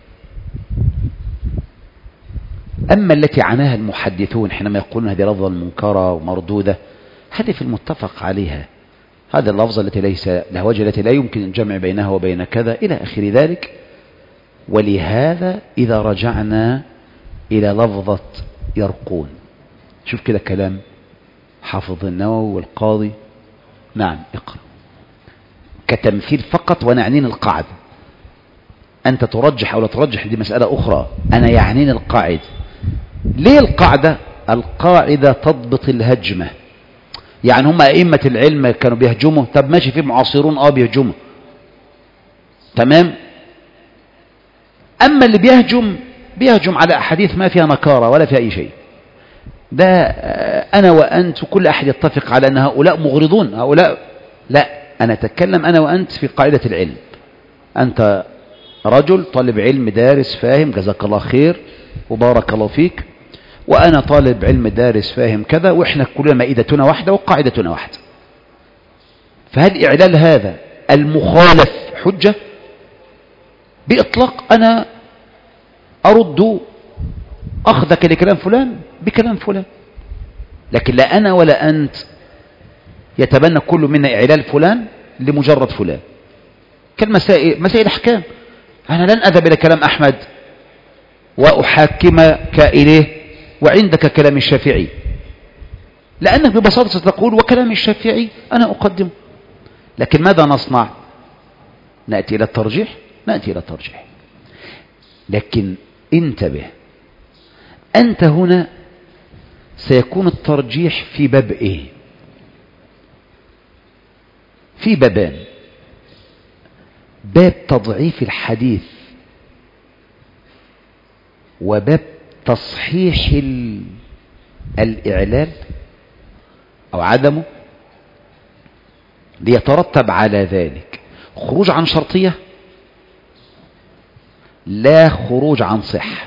أما التي عناها المحدثون حينما يقولون هذه لفظة منكرة ومردودة، هذه في المتفق عليها، هذه اللفظة التي ليس لها وجه، التي لا يمكن الجمع بينها وبين كذا إلى آخر ذلك. ولهذا إذا رجعنا إلى لفظة يرقون، شوف كده كلام حافظ النووي والقاضي. نعم اقرأ كتمثيل فقط، ونعنين القاعدة. أنت ترجح أو لا ترجح دي مسألة أخرى، أنا يعنين القاعدة. ليه القاعدة؟ القاعدة تضبط الهجمة. يعني هم أئمة العلم كانوا بيهجموا، طب ماشي في معاصرون بيهجموا، تمام. أما اللي بيهجم على أحاديث ما فيها نكارة ولا فيها أي شيء، ده أنا وأنت وكل أحد يتفق على أن هؤلاء مغرضون، هؤلاء لا. أنا أتكلم أنا وأنت في قاعدة العلم. أنت رجل طالب علم دارس فاهم، جزاك الله خير وبارك الله فيك، وأنا طالب علم دارس فاهم كذا، وإحنا كلنا مائدتنا واحدة وقاعدتنا واحدة. فهل إعلال هذا المخالف حجة؟ بإطلاق أنا أرد أخذك لكلام فلان بكلام فلان، لكن لا أنا ولا أنت يتبنى كل منا إعلال فلان لمجرد فلان. مسائل أحكام، أنا لن أذهب إلى كلام أحمد وأحاكمك إليه وعندك كلام الشافعي، لأنك ببساطة ستقول وكلام الشافعي أنا أقدمه. لكن ماذا نصنع؟ نأتي إلى الترجيح. لكن انتبه، أنت هنا سيكون الترجيح في باب إيه؟ في بابان: باب تضعيف الحديث، وباب تصحيح الإعلال أو عدمه. ليترتب على ذلك خروج عن شرطية، لا خروج عن صحة.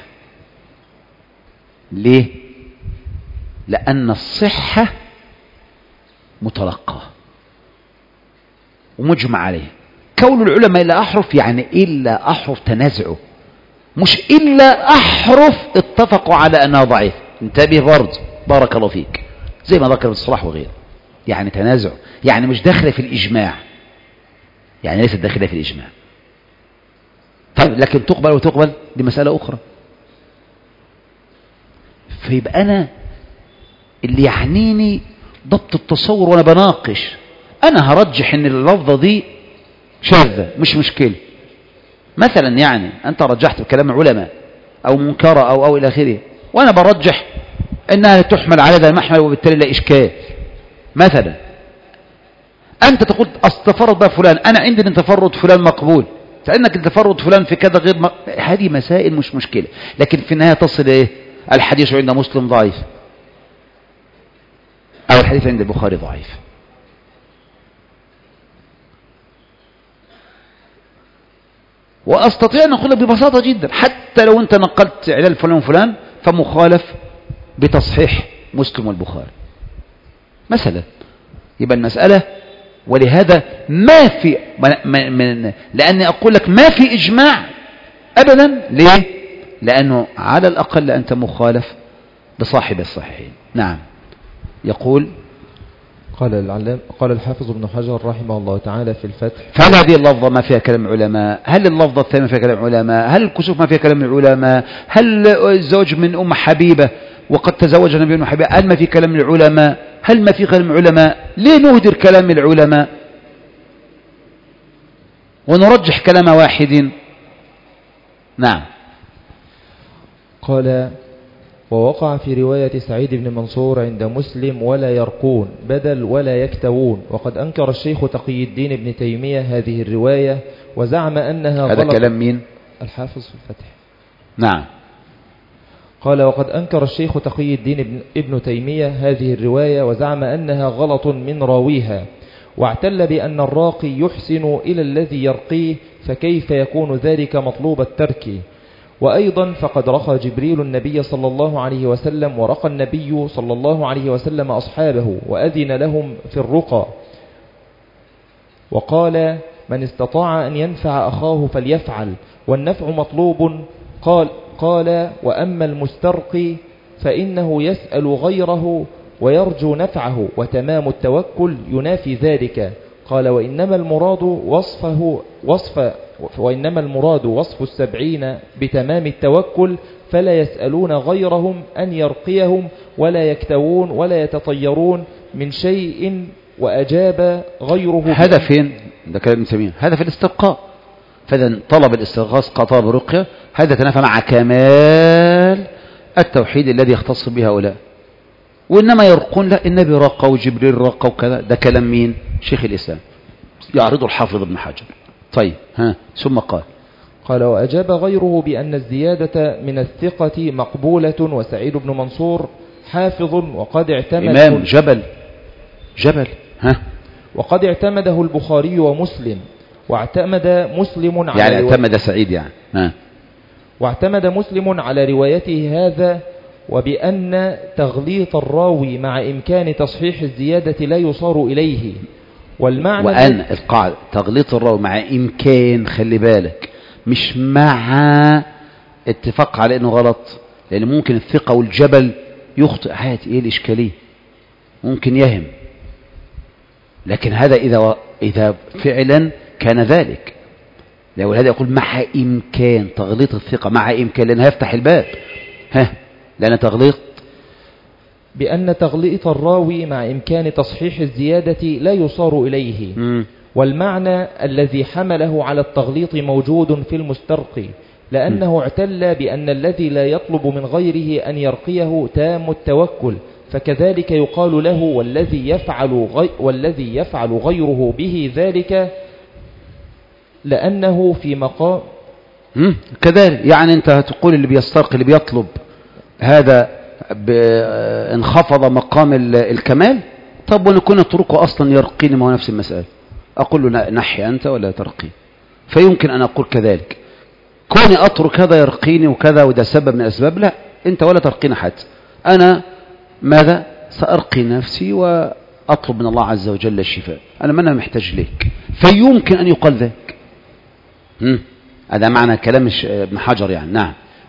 ليه؟ لأن الصحة متلقى ومجمع عليه. كون العلماء إلا أحرف يعني إلا أحرف تنازعوا، مش إلا أحرف اتفقوا على أنها ضعيف. انتبه برضه بارك الله فيك، زي ما ذكر الصلاح وغيره، يعني تنازع، يعني مش داخله في الإجماع، يعني ليست داخله في الإجماع. طيب لكن تقبل وتقبل دي مسألة أخرى. فيبقى أنا اللي يعنيني ضبط التصور وأنا بناقش، أنا هرجح إن اللفظة دي شاذة مش مشكلة. مثلا يعني أنت رجحت بكلام علماء أو منكرة أو إلى آخره، وأنا برجح إنها تحمل على ذا المحمل وبالتالي لا إشكال. مثلا أنت تقول أستفرد بقى فلان، أنا عندي أن تفرد فلان مقبول، فإنك تفرد فلان في كذا غير هذه مسائل مش مشكلة. لكن في النهاية تصل إيه؟ الحديث عند مسلم ضعيف، أو الحديث عند البخاري ضعيف. وأستطيع أن أقول ببساطة جدا، حتى لو أنت نقلت علال فلان وفلان فمخالف بتصحيح مسلم والبخاري مثلا. يبقى المسألة، ولهذا ما في لأني أقول لك ما في إجماع أبدا. ليه؟ لأنه على الأقل أنت مخالف بصاحب الصحيحين. نعم. يقول قال الحافظ ابن حجر رحمه الله تعالى في الفتح: فهل هذه اللفظة ما فيها كلام علماء؟ هل اللفظة الثانية فيها كلام علماء؟ هل الكسوف ما فيها كلام العلماء؟ هل الزوج من أم حبيبة وقد تزوج النبي من حبيبة هل ما في كلام العلماء؟ هل ما في كلام العلماء؟ ليه نهدر كلام العلماء ونرجح كلام واحد؟ نعم. قال: ووقع في رواية سعيد بن منصور عند مسلم ولا يرقون بدل ولا يكتوون، وقد أنكر الشيخ تقي الدين ابن تيمية هذه الرواية وزعم أنها غلط. هذا كلام مين؟ الحافظ في الفتح. نعم. قال: وقد أنكر الشيخ تقي الدين ابن تيمية هذه الرواية وزعم أنها غلط من راويها، واعتل بأن الراقي يحسن إلى الذي يرقيه، فكيف يكون ذلك مطلوب الترك؟ وأيضا فقد رقى جبريل النبي صلى الله عليه وسلم، ورقى النبي صلى الله عليه وسلم أصحابه وأذن لهم في الرقى، وقال: من استطاع أن ينفع أخاه فليفعل، والنفع مطلوب. قال: وأما المسترقي فإنه يسأل غيره ويرجو نفعه، وتمام التوكل ينافي ذلك. قال: وإنما المراد وصف السبعين بتمام التوكل، فلا يسألون غيرهم أن يرقيهم، ولا يكتوون ولا يتطيرون من شيء، وأجاب غيره. هذا فين؟ ده كلام ابن تيمية. هذا في الاسترقاء. فإذا طلب الاستغاث كطلب الرقية، هذا تنافى مع كمال التوحيد الذي يختص به هؤلاء. وإنما يرقون، لا، النبي رقى وجبريل رقى وكذا. ده كلام مين؟ شيخ الإسلام يعرض الحافظ ابن حجر. طيب، ثم قال: وأجاب غيره بأن الزيادة من الثقة مقبولة. وسعيد بن منصور حافظ، وقد اعتمد إمام جبل وقد اعتمده البخاري ومسلم، واعتمد مسلم على يعني اعتمد سعيد يعني واعتمد مسلم على روايته هذا، وبأن تغليط الراوي مع إمكان تصحيح الزيادة لا يصار إليه. والمعنى وأن القاعدة تغليط الراوي مع إمكان، خلي بالك، مش مع اتفاق على أنه غلط، لأن ممكن الثقة والجبل يخطئ عادي. إيه الإشكالية؟ ممكن يهم، لكن هذا إذا فعلا كان ذلك. ولهذا يقول مع إمكان تغليط الثقة، مع إمكان، لأنها يفتح الباب. لأن تغليط بأن تغليط الراوي مع إمكان تصحيح الزيادة لا يصار إليه. والمعنى الذي حمله على التغليط موجود في المسترقي، لأنه اعتل بأن الذي لا يطلب من غيره أن يرقيه تام التوكل، فكذلك يقال له والذي يفعل غيره به ذلك، لأنه في مقام كذلك. يعني أنت هتقول اللي بيسترقي، اللي بيطلب، هذا انخفض مقام الكمال. طب ونكون اتركه أصلا يرقيني، ما هو نفس المسألة. أقول له نحي أنت ولا ترقي، فيمكن أن أقول كذلك. كوني أترك هذا يرقيني وكذا وده سبب من الأسباب، لا، أنت ولا ترقيني حد. أنا ماذا؟ سأرقي نفسي وأطلب من الله عز وجل الشفاء. أنا محتاج لك، فيمكن أن يقال ذلك. هذا معنى كلام ابن حجر يعني. نعم.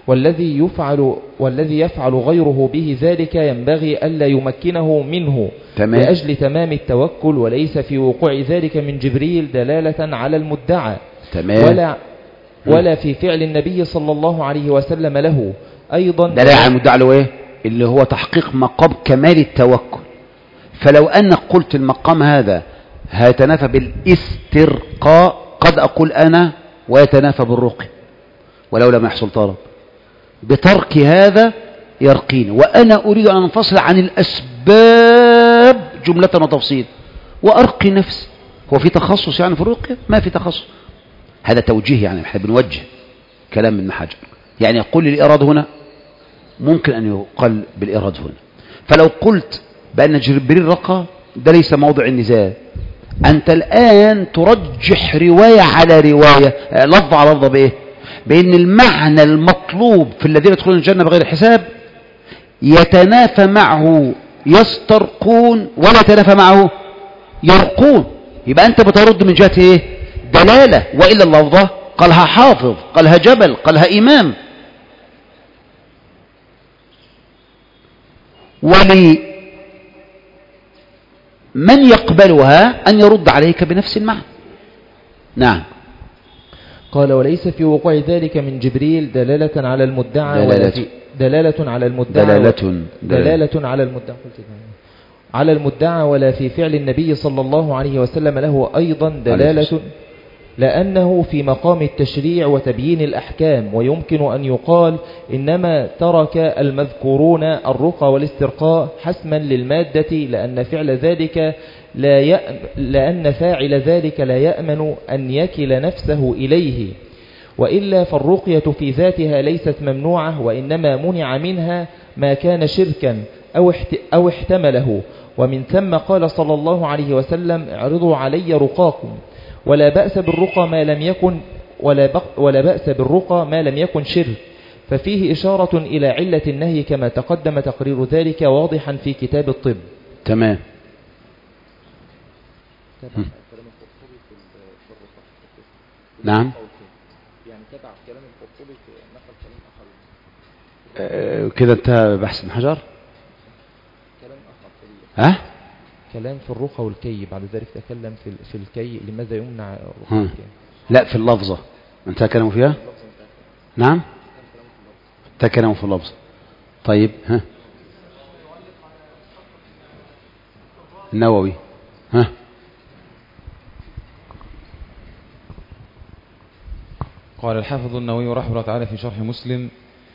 والذي يفعل غيره به ذلك ينبغي ألا يمكنه منه لأجل تمام التوكل، وليس في وقوع ذلك من جبريل دلالة على المدعى، ولا في فعل النبي صلى الله عليه وسلم له أيضا دلالة على المدعى له إيه؟ اللي هو تحقيق مقام كمال التوكل. فلو أنك قلت المقام هذا هيتنافى بالاسترقاء، قد أقول أنا ويتنافى بالرقي، ولو لم يحصل طلب بترك هذا يرقيني، وأنا أريد أن أنفصل عن الأسباب جملة وتفصيل وأرقي نفسي. هو في تخصص يعني في الرقية؟ ما في تخصص. هذا توجيه، يعني احنا بنوجه كلام ابن حجر. يعني يقول لي الإراد هنا، ممكن أن يقال بالإراد هنا. فلو قلت بأن جبريل رقى، ده ليس موضع النزاع. أنت الآن ترجح رواية على رواية، لفظ على لفظ، بإيه؟ بأن المعنى المطلوب في الذين يدخلون الجنة بغير حساب يتنافى معه يسترقون، ولا يتنافى معه يرقون. يبقى أنت بترد من جهة إيه؟ دلالة. وإلا اللفظة قالها حافظ، قالها جبل، قالها إمام. ولمن يقبلها أن يرد عليك بنفس المعنى. نعم. قال: وليس في وقوع ذلك من جبريل دلالة على المدعى على المدعى ولا في فعل النبي صلى الله عليه وسلم له أيضا دلالة، لأنه في مقام التشريع وتبيين الأحكام. ويمكن أن يقال إنما ترك المذكورون الرقى والاسترقاء حسما للمادة، لأن فاعل ذلك لا يأمن أن يكل نفسه إليه. وإلا فالرقية في ذاتها ليست ممنوعة، وإنما منع منها ما كان شركا أو احتمله، ومن ثم قال صلى الله عليه وسلم: اعرضوا علي رقاكم، ولا بأس بالرقى ما لم يكن شرك، ففيه إشارة إلى علة النهي كما تقدم تقرير ذلك واضحا في كتاب الطب. تمام. نعم. كده انتهى بحث ابن حجر. ها؟ كلام في الرقى والكي، بعد ذلك تكلم في الكي لماذا يمنع الرقى. لا، في اللفظة انتهى كلامه فيها. نعم، انتهى كلامه في اللفظة. طيب، ها النووي. ها قال الحافظ النووي رحمه الله تعالى في شرح مسلم: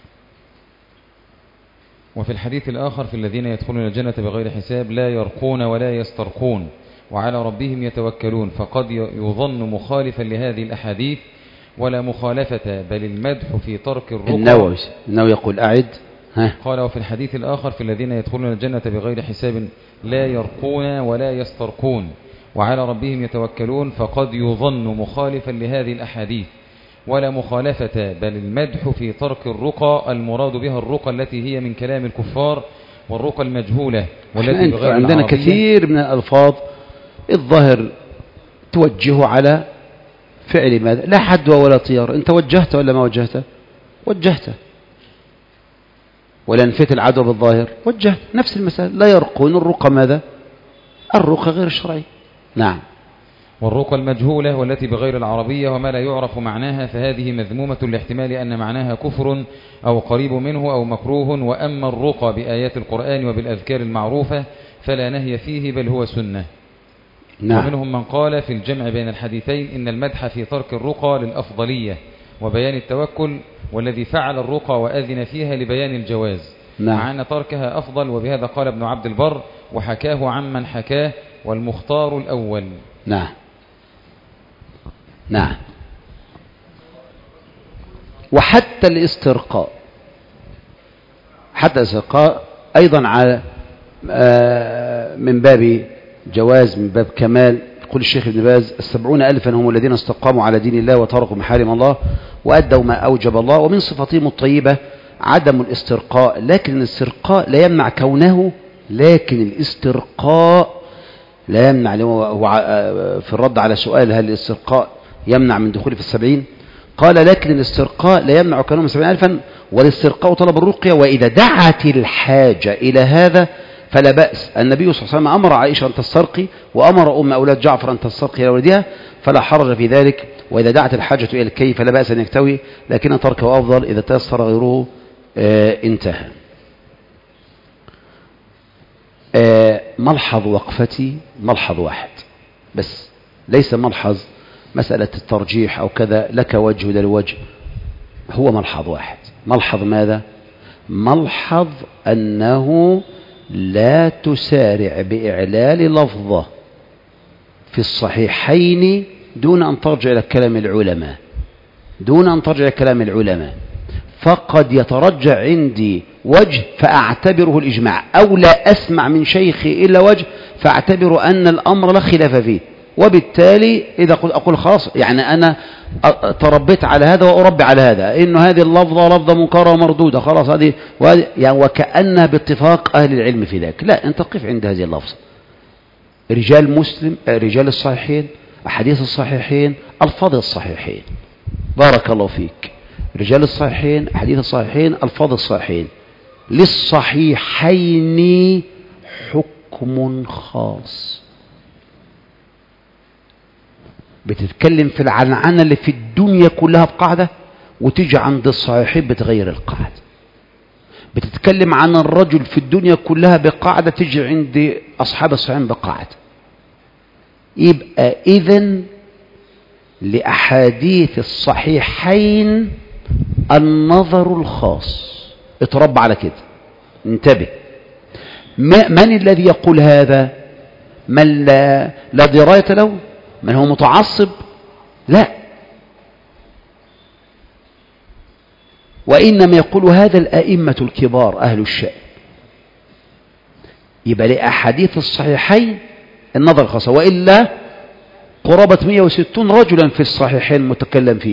وفي الحديث الآخر: في الذين يدخلون الجنة بغير حساب لا يرقون ولا يسترقون وعلى ربهم يتوكلون، فقد يظن مخالفا لهذه الأحاديث ولا مخالفة، بل المدح في ترك الرقى. النووي يقول أعد. قال: وفي الحديث الآخر: في الذين يدخلون الجنة بغير حساب لا يرقون ولا يسترقون وعلى ربهم يتوكلون، فقد يظن مخالفا لهذه الأحاديث ولا مخالفة، بل المدح في ترك الرقى، المراد بها الرقى التي هي من كلام الكفار والرقى المجهولة والتي بغير عندنا العربية. كثير من الألفاظ الظاهر توجه على فعل ماذا، لا حدوى ولا طيار. انت وجهت ولا ما وجهت؟ وجهت. ولا نفيت العدوى بالظاهر؟ وجهت. نفس المسألة. لا يرقون، الرقى ماذا؟ الرقى غير الشرعي. نعم. والرقى المجهولة والتي بغير العربية وما لا يعرف معناها، فهذه مذمومة لاحتمال أن معناها كفر أو قريب منه أو مكروه. وأما الرقى بآيات القرآن وبالأذكار المعروفة فلا نهي فيه، بل هو سنة. نعم. ومنهم من قال في الجمع بين الحديثين إن المدح في ترك الرقى للأفضلية وبيان التوكل، والذي فعل الرقى وأذن فيها لبيان الجواز، نعم. مع أن تركها أفضل. وبهذا قال ابن عبد البر، وحكاه عمن حكاه، والمختار الأول. نعم. نعم. وحتى الاسترقاء، أيضا على من باب جواز، من باب كمال. يقول الشيخ ابن باز: 70,000 هم الذين استقاموا على دين الله وتركوا محارم الله وأدوا ما أوجب الله، ومن صفاتهم الطيبة عدم الاسترقاء. لكن الاسترقاء لا يمنع كونه، لكن الاسترقاء لا يمنع. في الرد على سؤال هل الاسترقاء يمنع من دخول في 70، قال: لكن الاسترقاء لا يمنع كونه من 70,000، والاسترقاء طلب الرقية، وإذا دعت الحاجة إلى هذا فلا بأس. النبي صلى الله عليه وسلم أمر عائشة أن تسترقي، وأمر أم أولاد جعفر أن تسترقي إلى ولدها، فلا حرج في ذلك. وإذا دعت الحاجة إلى الكي فلا بأس أن يكتوي، لكن تركه أفضل إذا تيسر غيره. انتهى. ملحظ وقفتي ملحظ واحد بس، ليس ملحظ مسألة الترجيح أو كذا، لك وجه ولا الوجه، هو ملحظ واحد. ملحظ ماذا؟ ملحظ أنه لا تسارع بإعلال لفظة في الصحيحين دون أن ترجع إلى كلام العلماء، دون أن ترجع إلى كلام العلماء. فقد يترجع عندي وجه فأعتبره الإجماع، أو لا أسمع من شيخي إلا وجه فأعتبر أن الأمر لا خلاف فيه، وبالتالي إذا أقول خلاص، يعني أنا تربيت على هذا وأربي على هذا، إنه هذه اللفظة لفظة منكرة ومردودة، خلاص هذه يعني وكأنها باتفاق أهل العلم في ذلك. لا، أنت قف عند هذه اللفظة. رجال مسلم، رجال الصحيحين، أحاديث الصحيحين، ألفاظ الصحيحين. بارك الله فيك. رجال الصحيحين، أحاديث الصحيحين، ألفاظ الصحيحين. للصحيحين حكم خاص. بتتكلم في العنعنة اللي في الدنيا كلها بقاعدة، وتيجي عند الصحيحين بتغير القاعدة. بتتكلم عن الرجل في الدنيا كلها بقاعدة، تيجي عند أصحاب الصحيحين بقاعدة. يبقى إذن لأحاديث الصحيحين النظر الخاص. اتربى على كده، انتبه. من الذي يقول هذا؟ من لا دراية له، من هو متعصب؟ لا، وإنما يقول هذا الأئمة الكبار أهل الشأن. يبقى لأحاديث الصحيحين النظر الخاصة، وإلا قرابة 160 رجلا في الصحيحين متكلم فيه.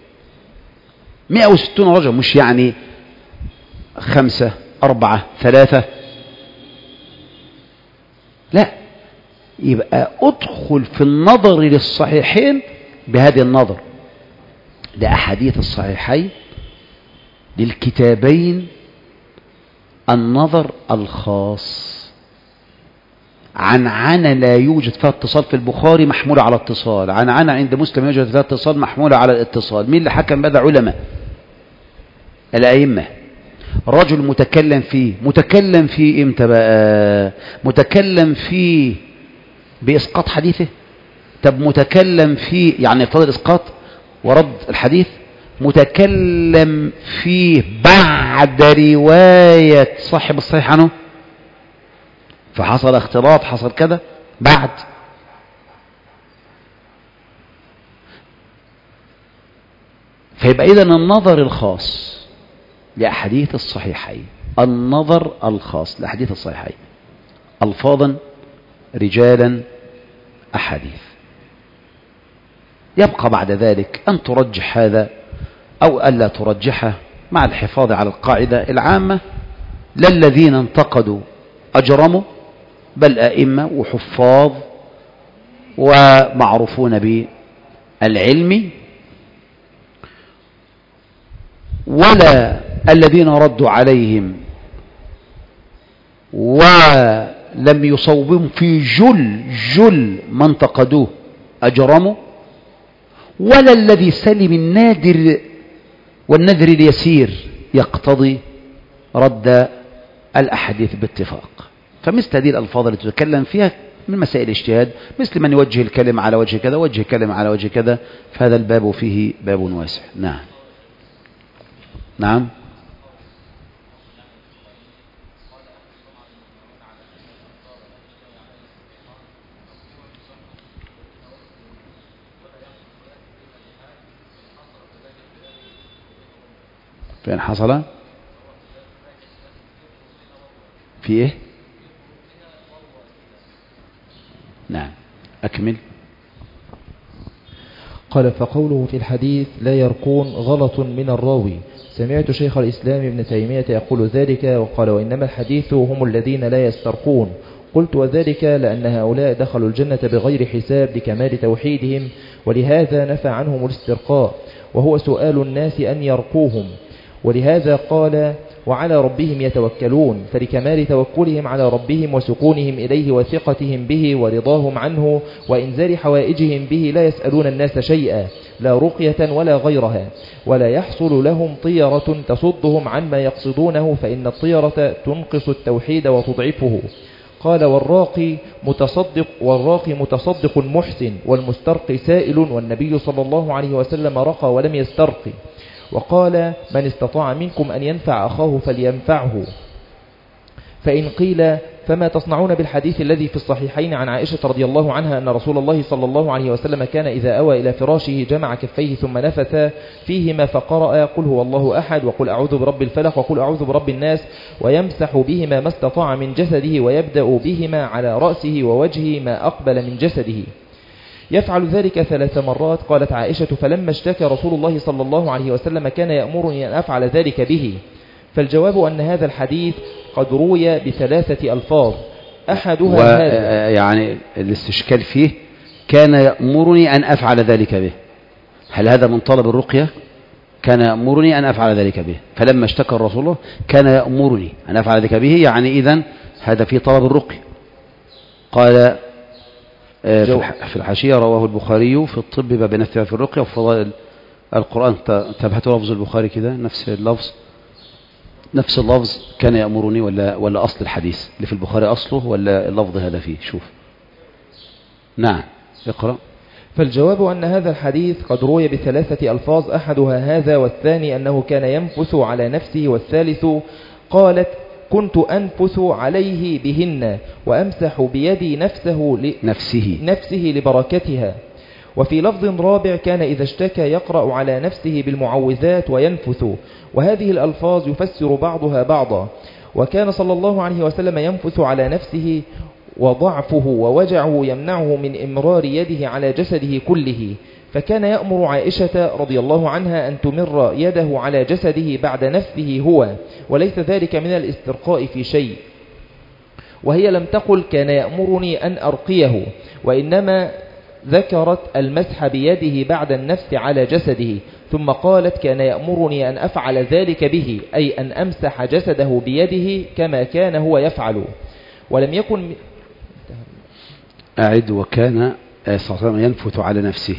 160 رجل، مش يعني 5 4 3، لا، يبقى ادخل في النظر للصحيحين بهذه النظر، لأحاديث الصحيحين للكتابين النظر الخاص. عنعنة لا يوجد فيها اتصال في البخاري محمولة على اتصال، عنعنة عند مسلم يوجد فيها اتصال محمولة على الاتصال. مين اللي حكم بهذا؟ علماء الأئمة. رجل متكلم فيه امتى بقى؟ متكلم فيه بإسقاط حديثه. طب متكلم فيه يعني افترض الإسقاط ورد الحديث، متكلم فيه بعد رواية صاحب الصحيح عنه، فحصل اختلاط، حصل كذا بعد. فيبقى إذن النظر الخاص لأحاديث الصحيحين، النظر الخاص لأحاديث الصحيحين، ألفاظا، رجالا، أحاديث. يبقى بعد ذلك أن ترجح هذا أو ألا ترجحه مع الحفاظ على القاعدة العامة: لا الذين انتقدوا أجرموا، بل أئمة وحفاظ ومعروفون بالعلم، ولا الذين ردوا عليهم ولم يصوبهم في جل ما انتقدوه أجرموا، ولا الذي سلم النادر والنذر اليسير يقتضي رد الأحاديث باتفاق. فمثل هذه الألفاظ التي تتكلم فيها من مسائل الاجتهاد، مثل من يوجه الكلمة على وجه كذا، وجه كلمة على وجه كذا، فهذا الباب فيه باب واسع. نعم نعم. فإن حصل في إيه؟ نعم أكمل. قال: فقوله في الحديث لا يرقون غلط من الراوي. سمعت شيخ الإسلام ابن تيمية يقول ذلك، وقال: وإنما الحديث هم الذين لا يسترقون. قلت: وذلك لأن هؤلاء دخلوا الجنة بغير حساب لكمال توحيدهم، ولهذا نفى عنهم الاسترقاء، وهو سؤال الناس أن يرقوهم. ولهذا قال: وعلى ربهم يتوكلون، فلكمال توكلهم على ربهم وسكونهم إليه وثقتهم به ورضاهم عنه وإنزال حوائجهم به لا يسألون الناس شيئا، لا رقية ولا غيرها، ولا يحصل لهم طيرة تصدهم عما يقصدونه، فإن الطيرة تنقص التوحيد وتضعفه. قال: والراقي متصدق محسن، والمسترقي سائل، والنبي صلى الله عليه وسلم رقى ولم يسترقي. وقال: من استطاع منكم أن ينفع أخاه فلينفعه. فإن قيل: فما تصنعون بالحديث الذي في الصحيحين عن عائشة رضي الله عنها أن رسول الله صلى الله عليه وسلم كان إذا أوى إلى فراشه جمع كفيه ثم نفث فيهما فقرأ قل هو الله أحد، وقل أعوذ برب الفلق، وقل أعوذ برب الناس، ويمسح بهما ما استطاع من جسده، ويبدأ بهما على رأسه ووجهه ما أقبل من جسده، يفعل ذلك 3 مرات. قالت عائشة: فلما اشتكى رسول الله صلى الله عليه وسلم كان يأمرني أن أفعل ذلك به. فالجواب أن هذا الحديث قد روي ب3 ألفاظ، أحدها هذا. يعني الاستشكال فيه كان يأمرني أن أفعل ذلك به، هل هذا من طلب الرقية؟ كان يأمرني أن أفعل ذلك به، فلما اشتكى الرسول الله كان يأمرني أن أفعل ذلك به، يعني إذن هذا في طلب الرقية. قال في الحاشية: رواه البخاري في الطب باب نفسها في الرقية وفي فضائل القرآن. تبهتوا لفظ البخاري كده نفس اللفظ كان يأمرني، ولا أصل الحديث اللي في البخاري أصله، ولا اللفظ هذا فيه؟ شوف. نعم اقرأ. فالجواب أن هذا الحديث قد روي ب3 ألفاظ، أحدها هذا، والثاني أنه كان ينفث على نفسه، والثالث قالت: كنت أنفث عليه بهن وأمسح بيدي نفسه لبركتها. وفي لفظ رابع كان إذا اشتكى يقرأ على نفسه بالمعوذات وينفث، وهذه الألفاظ يفسر بعضها بعضا. وكان صلى الله عليه وسلم ينفث على نفسه، وضعفه ووجعه يمنعه من إمرار يده على جسده كله، فكان يأمر عائشة رضي الله عنها أن تمر يده على جسده بعد نفثه هو، وليس ذلك من الاسترقاء في شيء. وهي لم تقل كان يأمرني أن أرقيه، وإنما ذكرت المسح بيده بعد النفث على جسده، ثم قالت كان يأمرني أن أفعل ذلك به، أي أن أمسح جسده بيده كما كان هو يفعل. ولم يكن أعد. وكان صلى الله عليه وسلم ينفث على نفسه،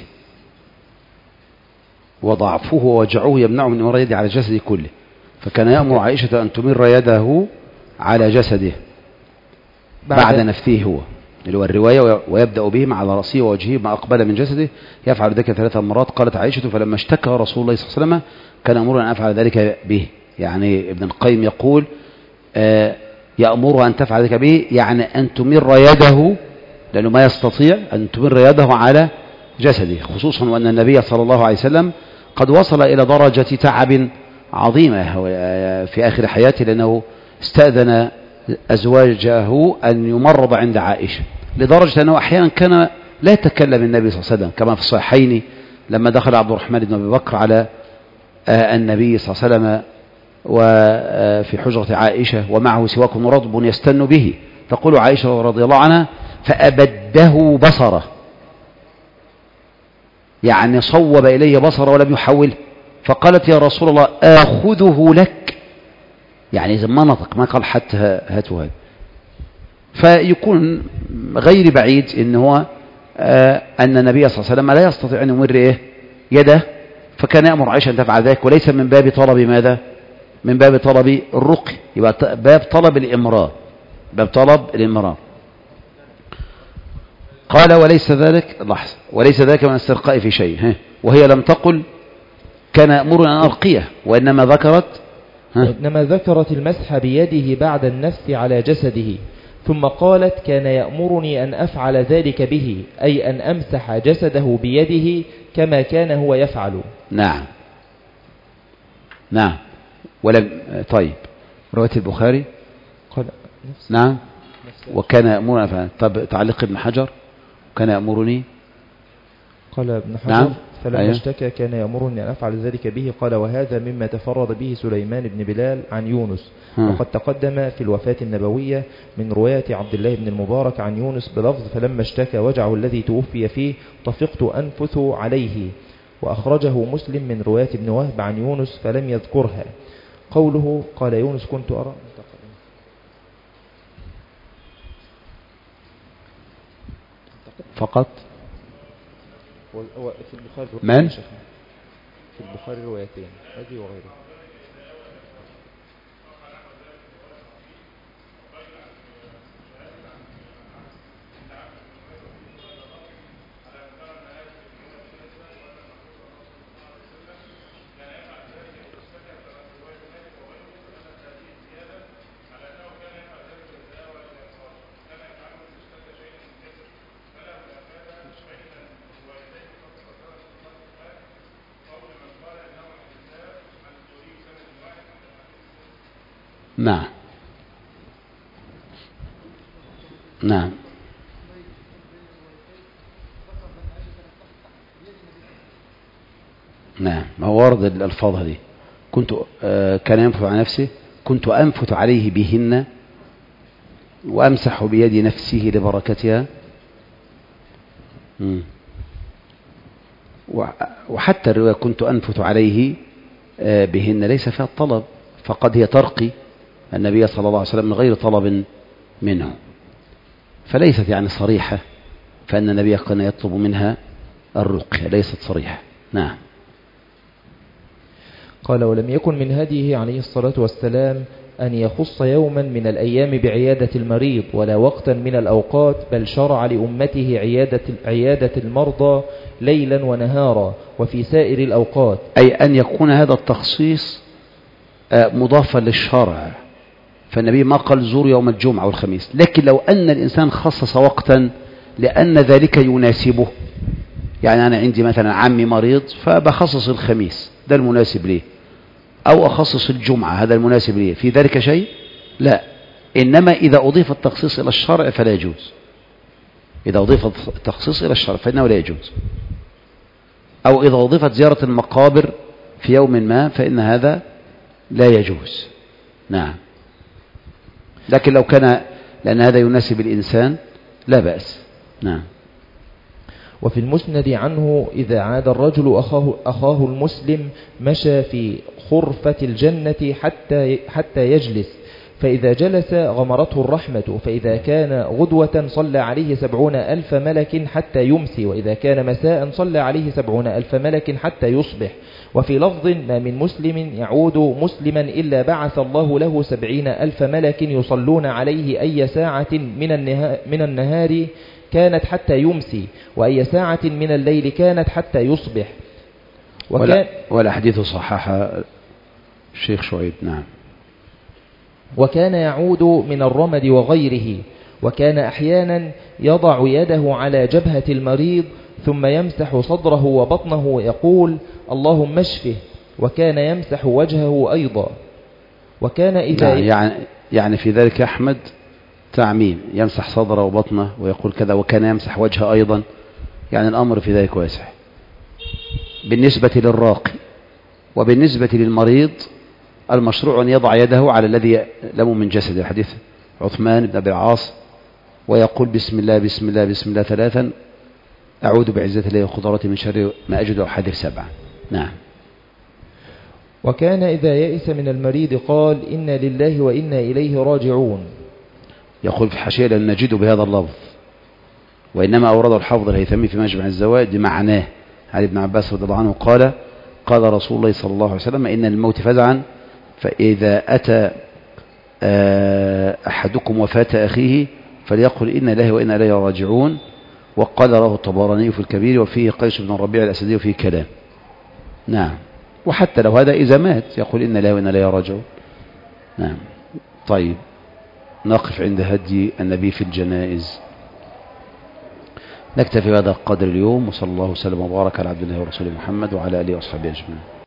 وضعفه ووجعه يمنعه من إمرار يده على جسده كله، فكان يأمر عائشة أن تمر يده على جسده بعد نفثه هو، اللي هو الرواية، ويبدأ به على رأسه ووجهه ما أقبل من جسده، يفعل ذلك 3 مرات. قالت عائشة فلما اشتكى رسول الله صلى الله عليه وسلم كان يأمر أن أفعل ذلك به. يعني ابن القيم يقول يأمرها أن تفعل ذلك به، يعني أن تمر يده، لأنه ما يستطيع أن تمر يده على جسده، خصوصا وأن النبي صلى الله عليه وسلم قد وصل إلى درجة تعب عظيمة في آخر حياته، لأنه استأذن أزواجه أن يمرض عند عائشة، لدرجة أنه أحيانا كان لا يتكلم النبي صلى الله عليه وسلم، كما في الصحيحين لما دخل عبد الرحمن بن أبي بكر على النبي صلى الله عليه وسلم وفي حجرة عائشة ومعه سواك رطب يستن به، تقول عائشة رضي الله عنها فأبده بصره، يعني صوب إلي بصره ولم يحوله، فقالت يا رسول الله آخذه لك، يعني إذا ما نطق، ما قال حتى هاته هذا. فيكون غير بعيد إن هو أن النبي صلى الله عليه وسلم لا يستطيع أن يمر يده، فكان يأمر عائشة أن تفعل ذلك، وليس من باب طلب ماذا؟ من باب طلب الرقي، يبقى باب طلب الإمرار، باب طلب الإمرار. قال وليس ذلك، لحظة، وليس ذلك من الاسترقاء في شيء، وهي لم تقل كان يأمرنا أن أرقيه، وإنما ذكرت المسح بيده بعد النفث على جسده، ثم قالت كان يأمرني أن أفعل ذلك به، أي أن أمسح جسده بيده كما كان هو يفعل. نعم نعم. ولم طيب رواية البخاري قال نعم وكان يأمرنا. طب تعليق ابن حجر كان يأمرني، قال ابن حجر نعم. فلما اشتكى كان يأمرني أن أفعل ذلك به. قال وهذا مما تفرد به سليمان بن بلال عن يونس، وقد تقدم في الوفاة النبوية من رواية عبد الله بن المبارك عن يونس بلفظ فلما اشتكى وجعه الذي توفي فيه طفقت أنفث عليه، وأخرجه مسلم من رواية ابن وهب عن يونس فلم يذكرها. قوله قال يونس كنت أرى فقط في البخاري من؟ في البخاري روايتين هذه وغيرها. نعم نعم. نعم ما هو ورد الألفاظ هذه. كنت كان ينفث على نفسه، كنت أنفث عليه بهن وأمسح بيد نفسه لبركتها. وحتى الرواية كنت أنفث عليه بهن ليس فيها الطلب، فقد هي ترقي النبي صلى الله عليه وسلم من غير طلب منه، فليست يعني صريحة، فأن النبي كان يطلب منها الرقية، ليست صريحة. نعم. قال ولم يكن من هديه عليه الصلاة والسلام أن يخص يوما من الأيام بعيادة المريض ولا وقتا من الأوقات، بل شرع لأمته عيادة المرضى ليلا ونهارا وفي سائر الأوقات، أي أن يكون هذا التخصيص مضافا للشرع، فالنبي ما قال زور يوم الجمعة والخميس، لكن لو أن الإنسان خصص وقتا لأن ذلك يناسبه يعني أنا عندي مثلا عمي مريض فبخصص الخميس، ده المناسب ليه، أو أخصص الجمعة، هذا المناسب ليه، في ذلك شيء؟ لا. إنما إذا أضيف التخصيص إلى الشرع فلا يجوز. إذا أضيف التخصيص إلى الشرع فإنه لا يجوز. أو إذا أضيفت زيارة المقابر في يوم ما فإن هذا لا يجوز. نعم. لكن لو كان، لأن هذا يناسب الإنسان، لا بأس. نعم. وفي المسند عنه إذا عاد الرجل أخاه المسلم مشى في خرفة الجنة حتى يجلس، فإذا جلس غمرته الرحمة، فإذا كان غدوة صلى عليه 70,000 ملك حتى يمسي، وإذا كان مساء صلى عليه 70,000 ملك حتى يصبح. وفي لفظ ما من مسلم يعود مسلما إلا بعث الله له 70,000 ملك يصلون عليه أي ساعة من النهار كانت حتى يمسي، وأي ساعة من الليل كانت حتى يصبح. ولا حديث صححه الشيخ شعيب. نعم. وكان يعود من الرمد وغيره، وكان أحيانا يضع يده على جبهة المريض ثم يمسح صدره وبطنه ويقول اللهم اشفه، وكان يمسح وجهه أيضا. وكان إذا يعني في ذلك أحمد تعميم، يمسح صدره وبطنه ويقول كذا، وكان يمسح وجهه أيضا، يعني الأمر في ذلك واسع بالنسبة للراقي. وبالنسبة للمريض المشروع أن يضع يده على الذي لم من جسده، حديث عثمان بن أبي العاص، ويقول بسم الله بسم الله بسم الله 3، أعوذ بعزة الله وقدرته من شر ما أجد أحذر 7. نعم. وكان إذا يئس من المريض قال إنا لله وإنا إليه راجعون. يقول في الحاشية لن نجد بهذا اللفظ، وإنما أورد الحافظ الهيثمي في مجمع الزوائد بمعناه عن ابن عباس رضي الله عنه قال قال رسول الله صلى الله عليه وسلم إن للموت فزعا، فإذا أتى أحدكم وفاة أخيه فليقل إنا لله وإنا إليه راجعون. وقال له الطبراني في الكبير وفيه قيس بن الربيع الأسدي وفيه كلام. نعم. وحتى لو هذا إذا مات يقول إنا لله وإنا إليه راجعون. نعم. طيب، نقف عند هدي النبي في الجنائز. نكتفي بهذا القدر اليوم، وصلى الله وسلم وبارك على عبد الله ورسوله محمد وعلى آله وأصحابه أجمعين.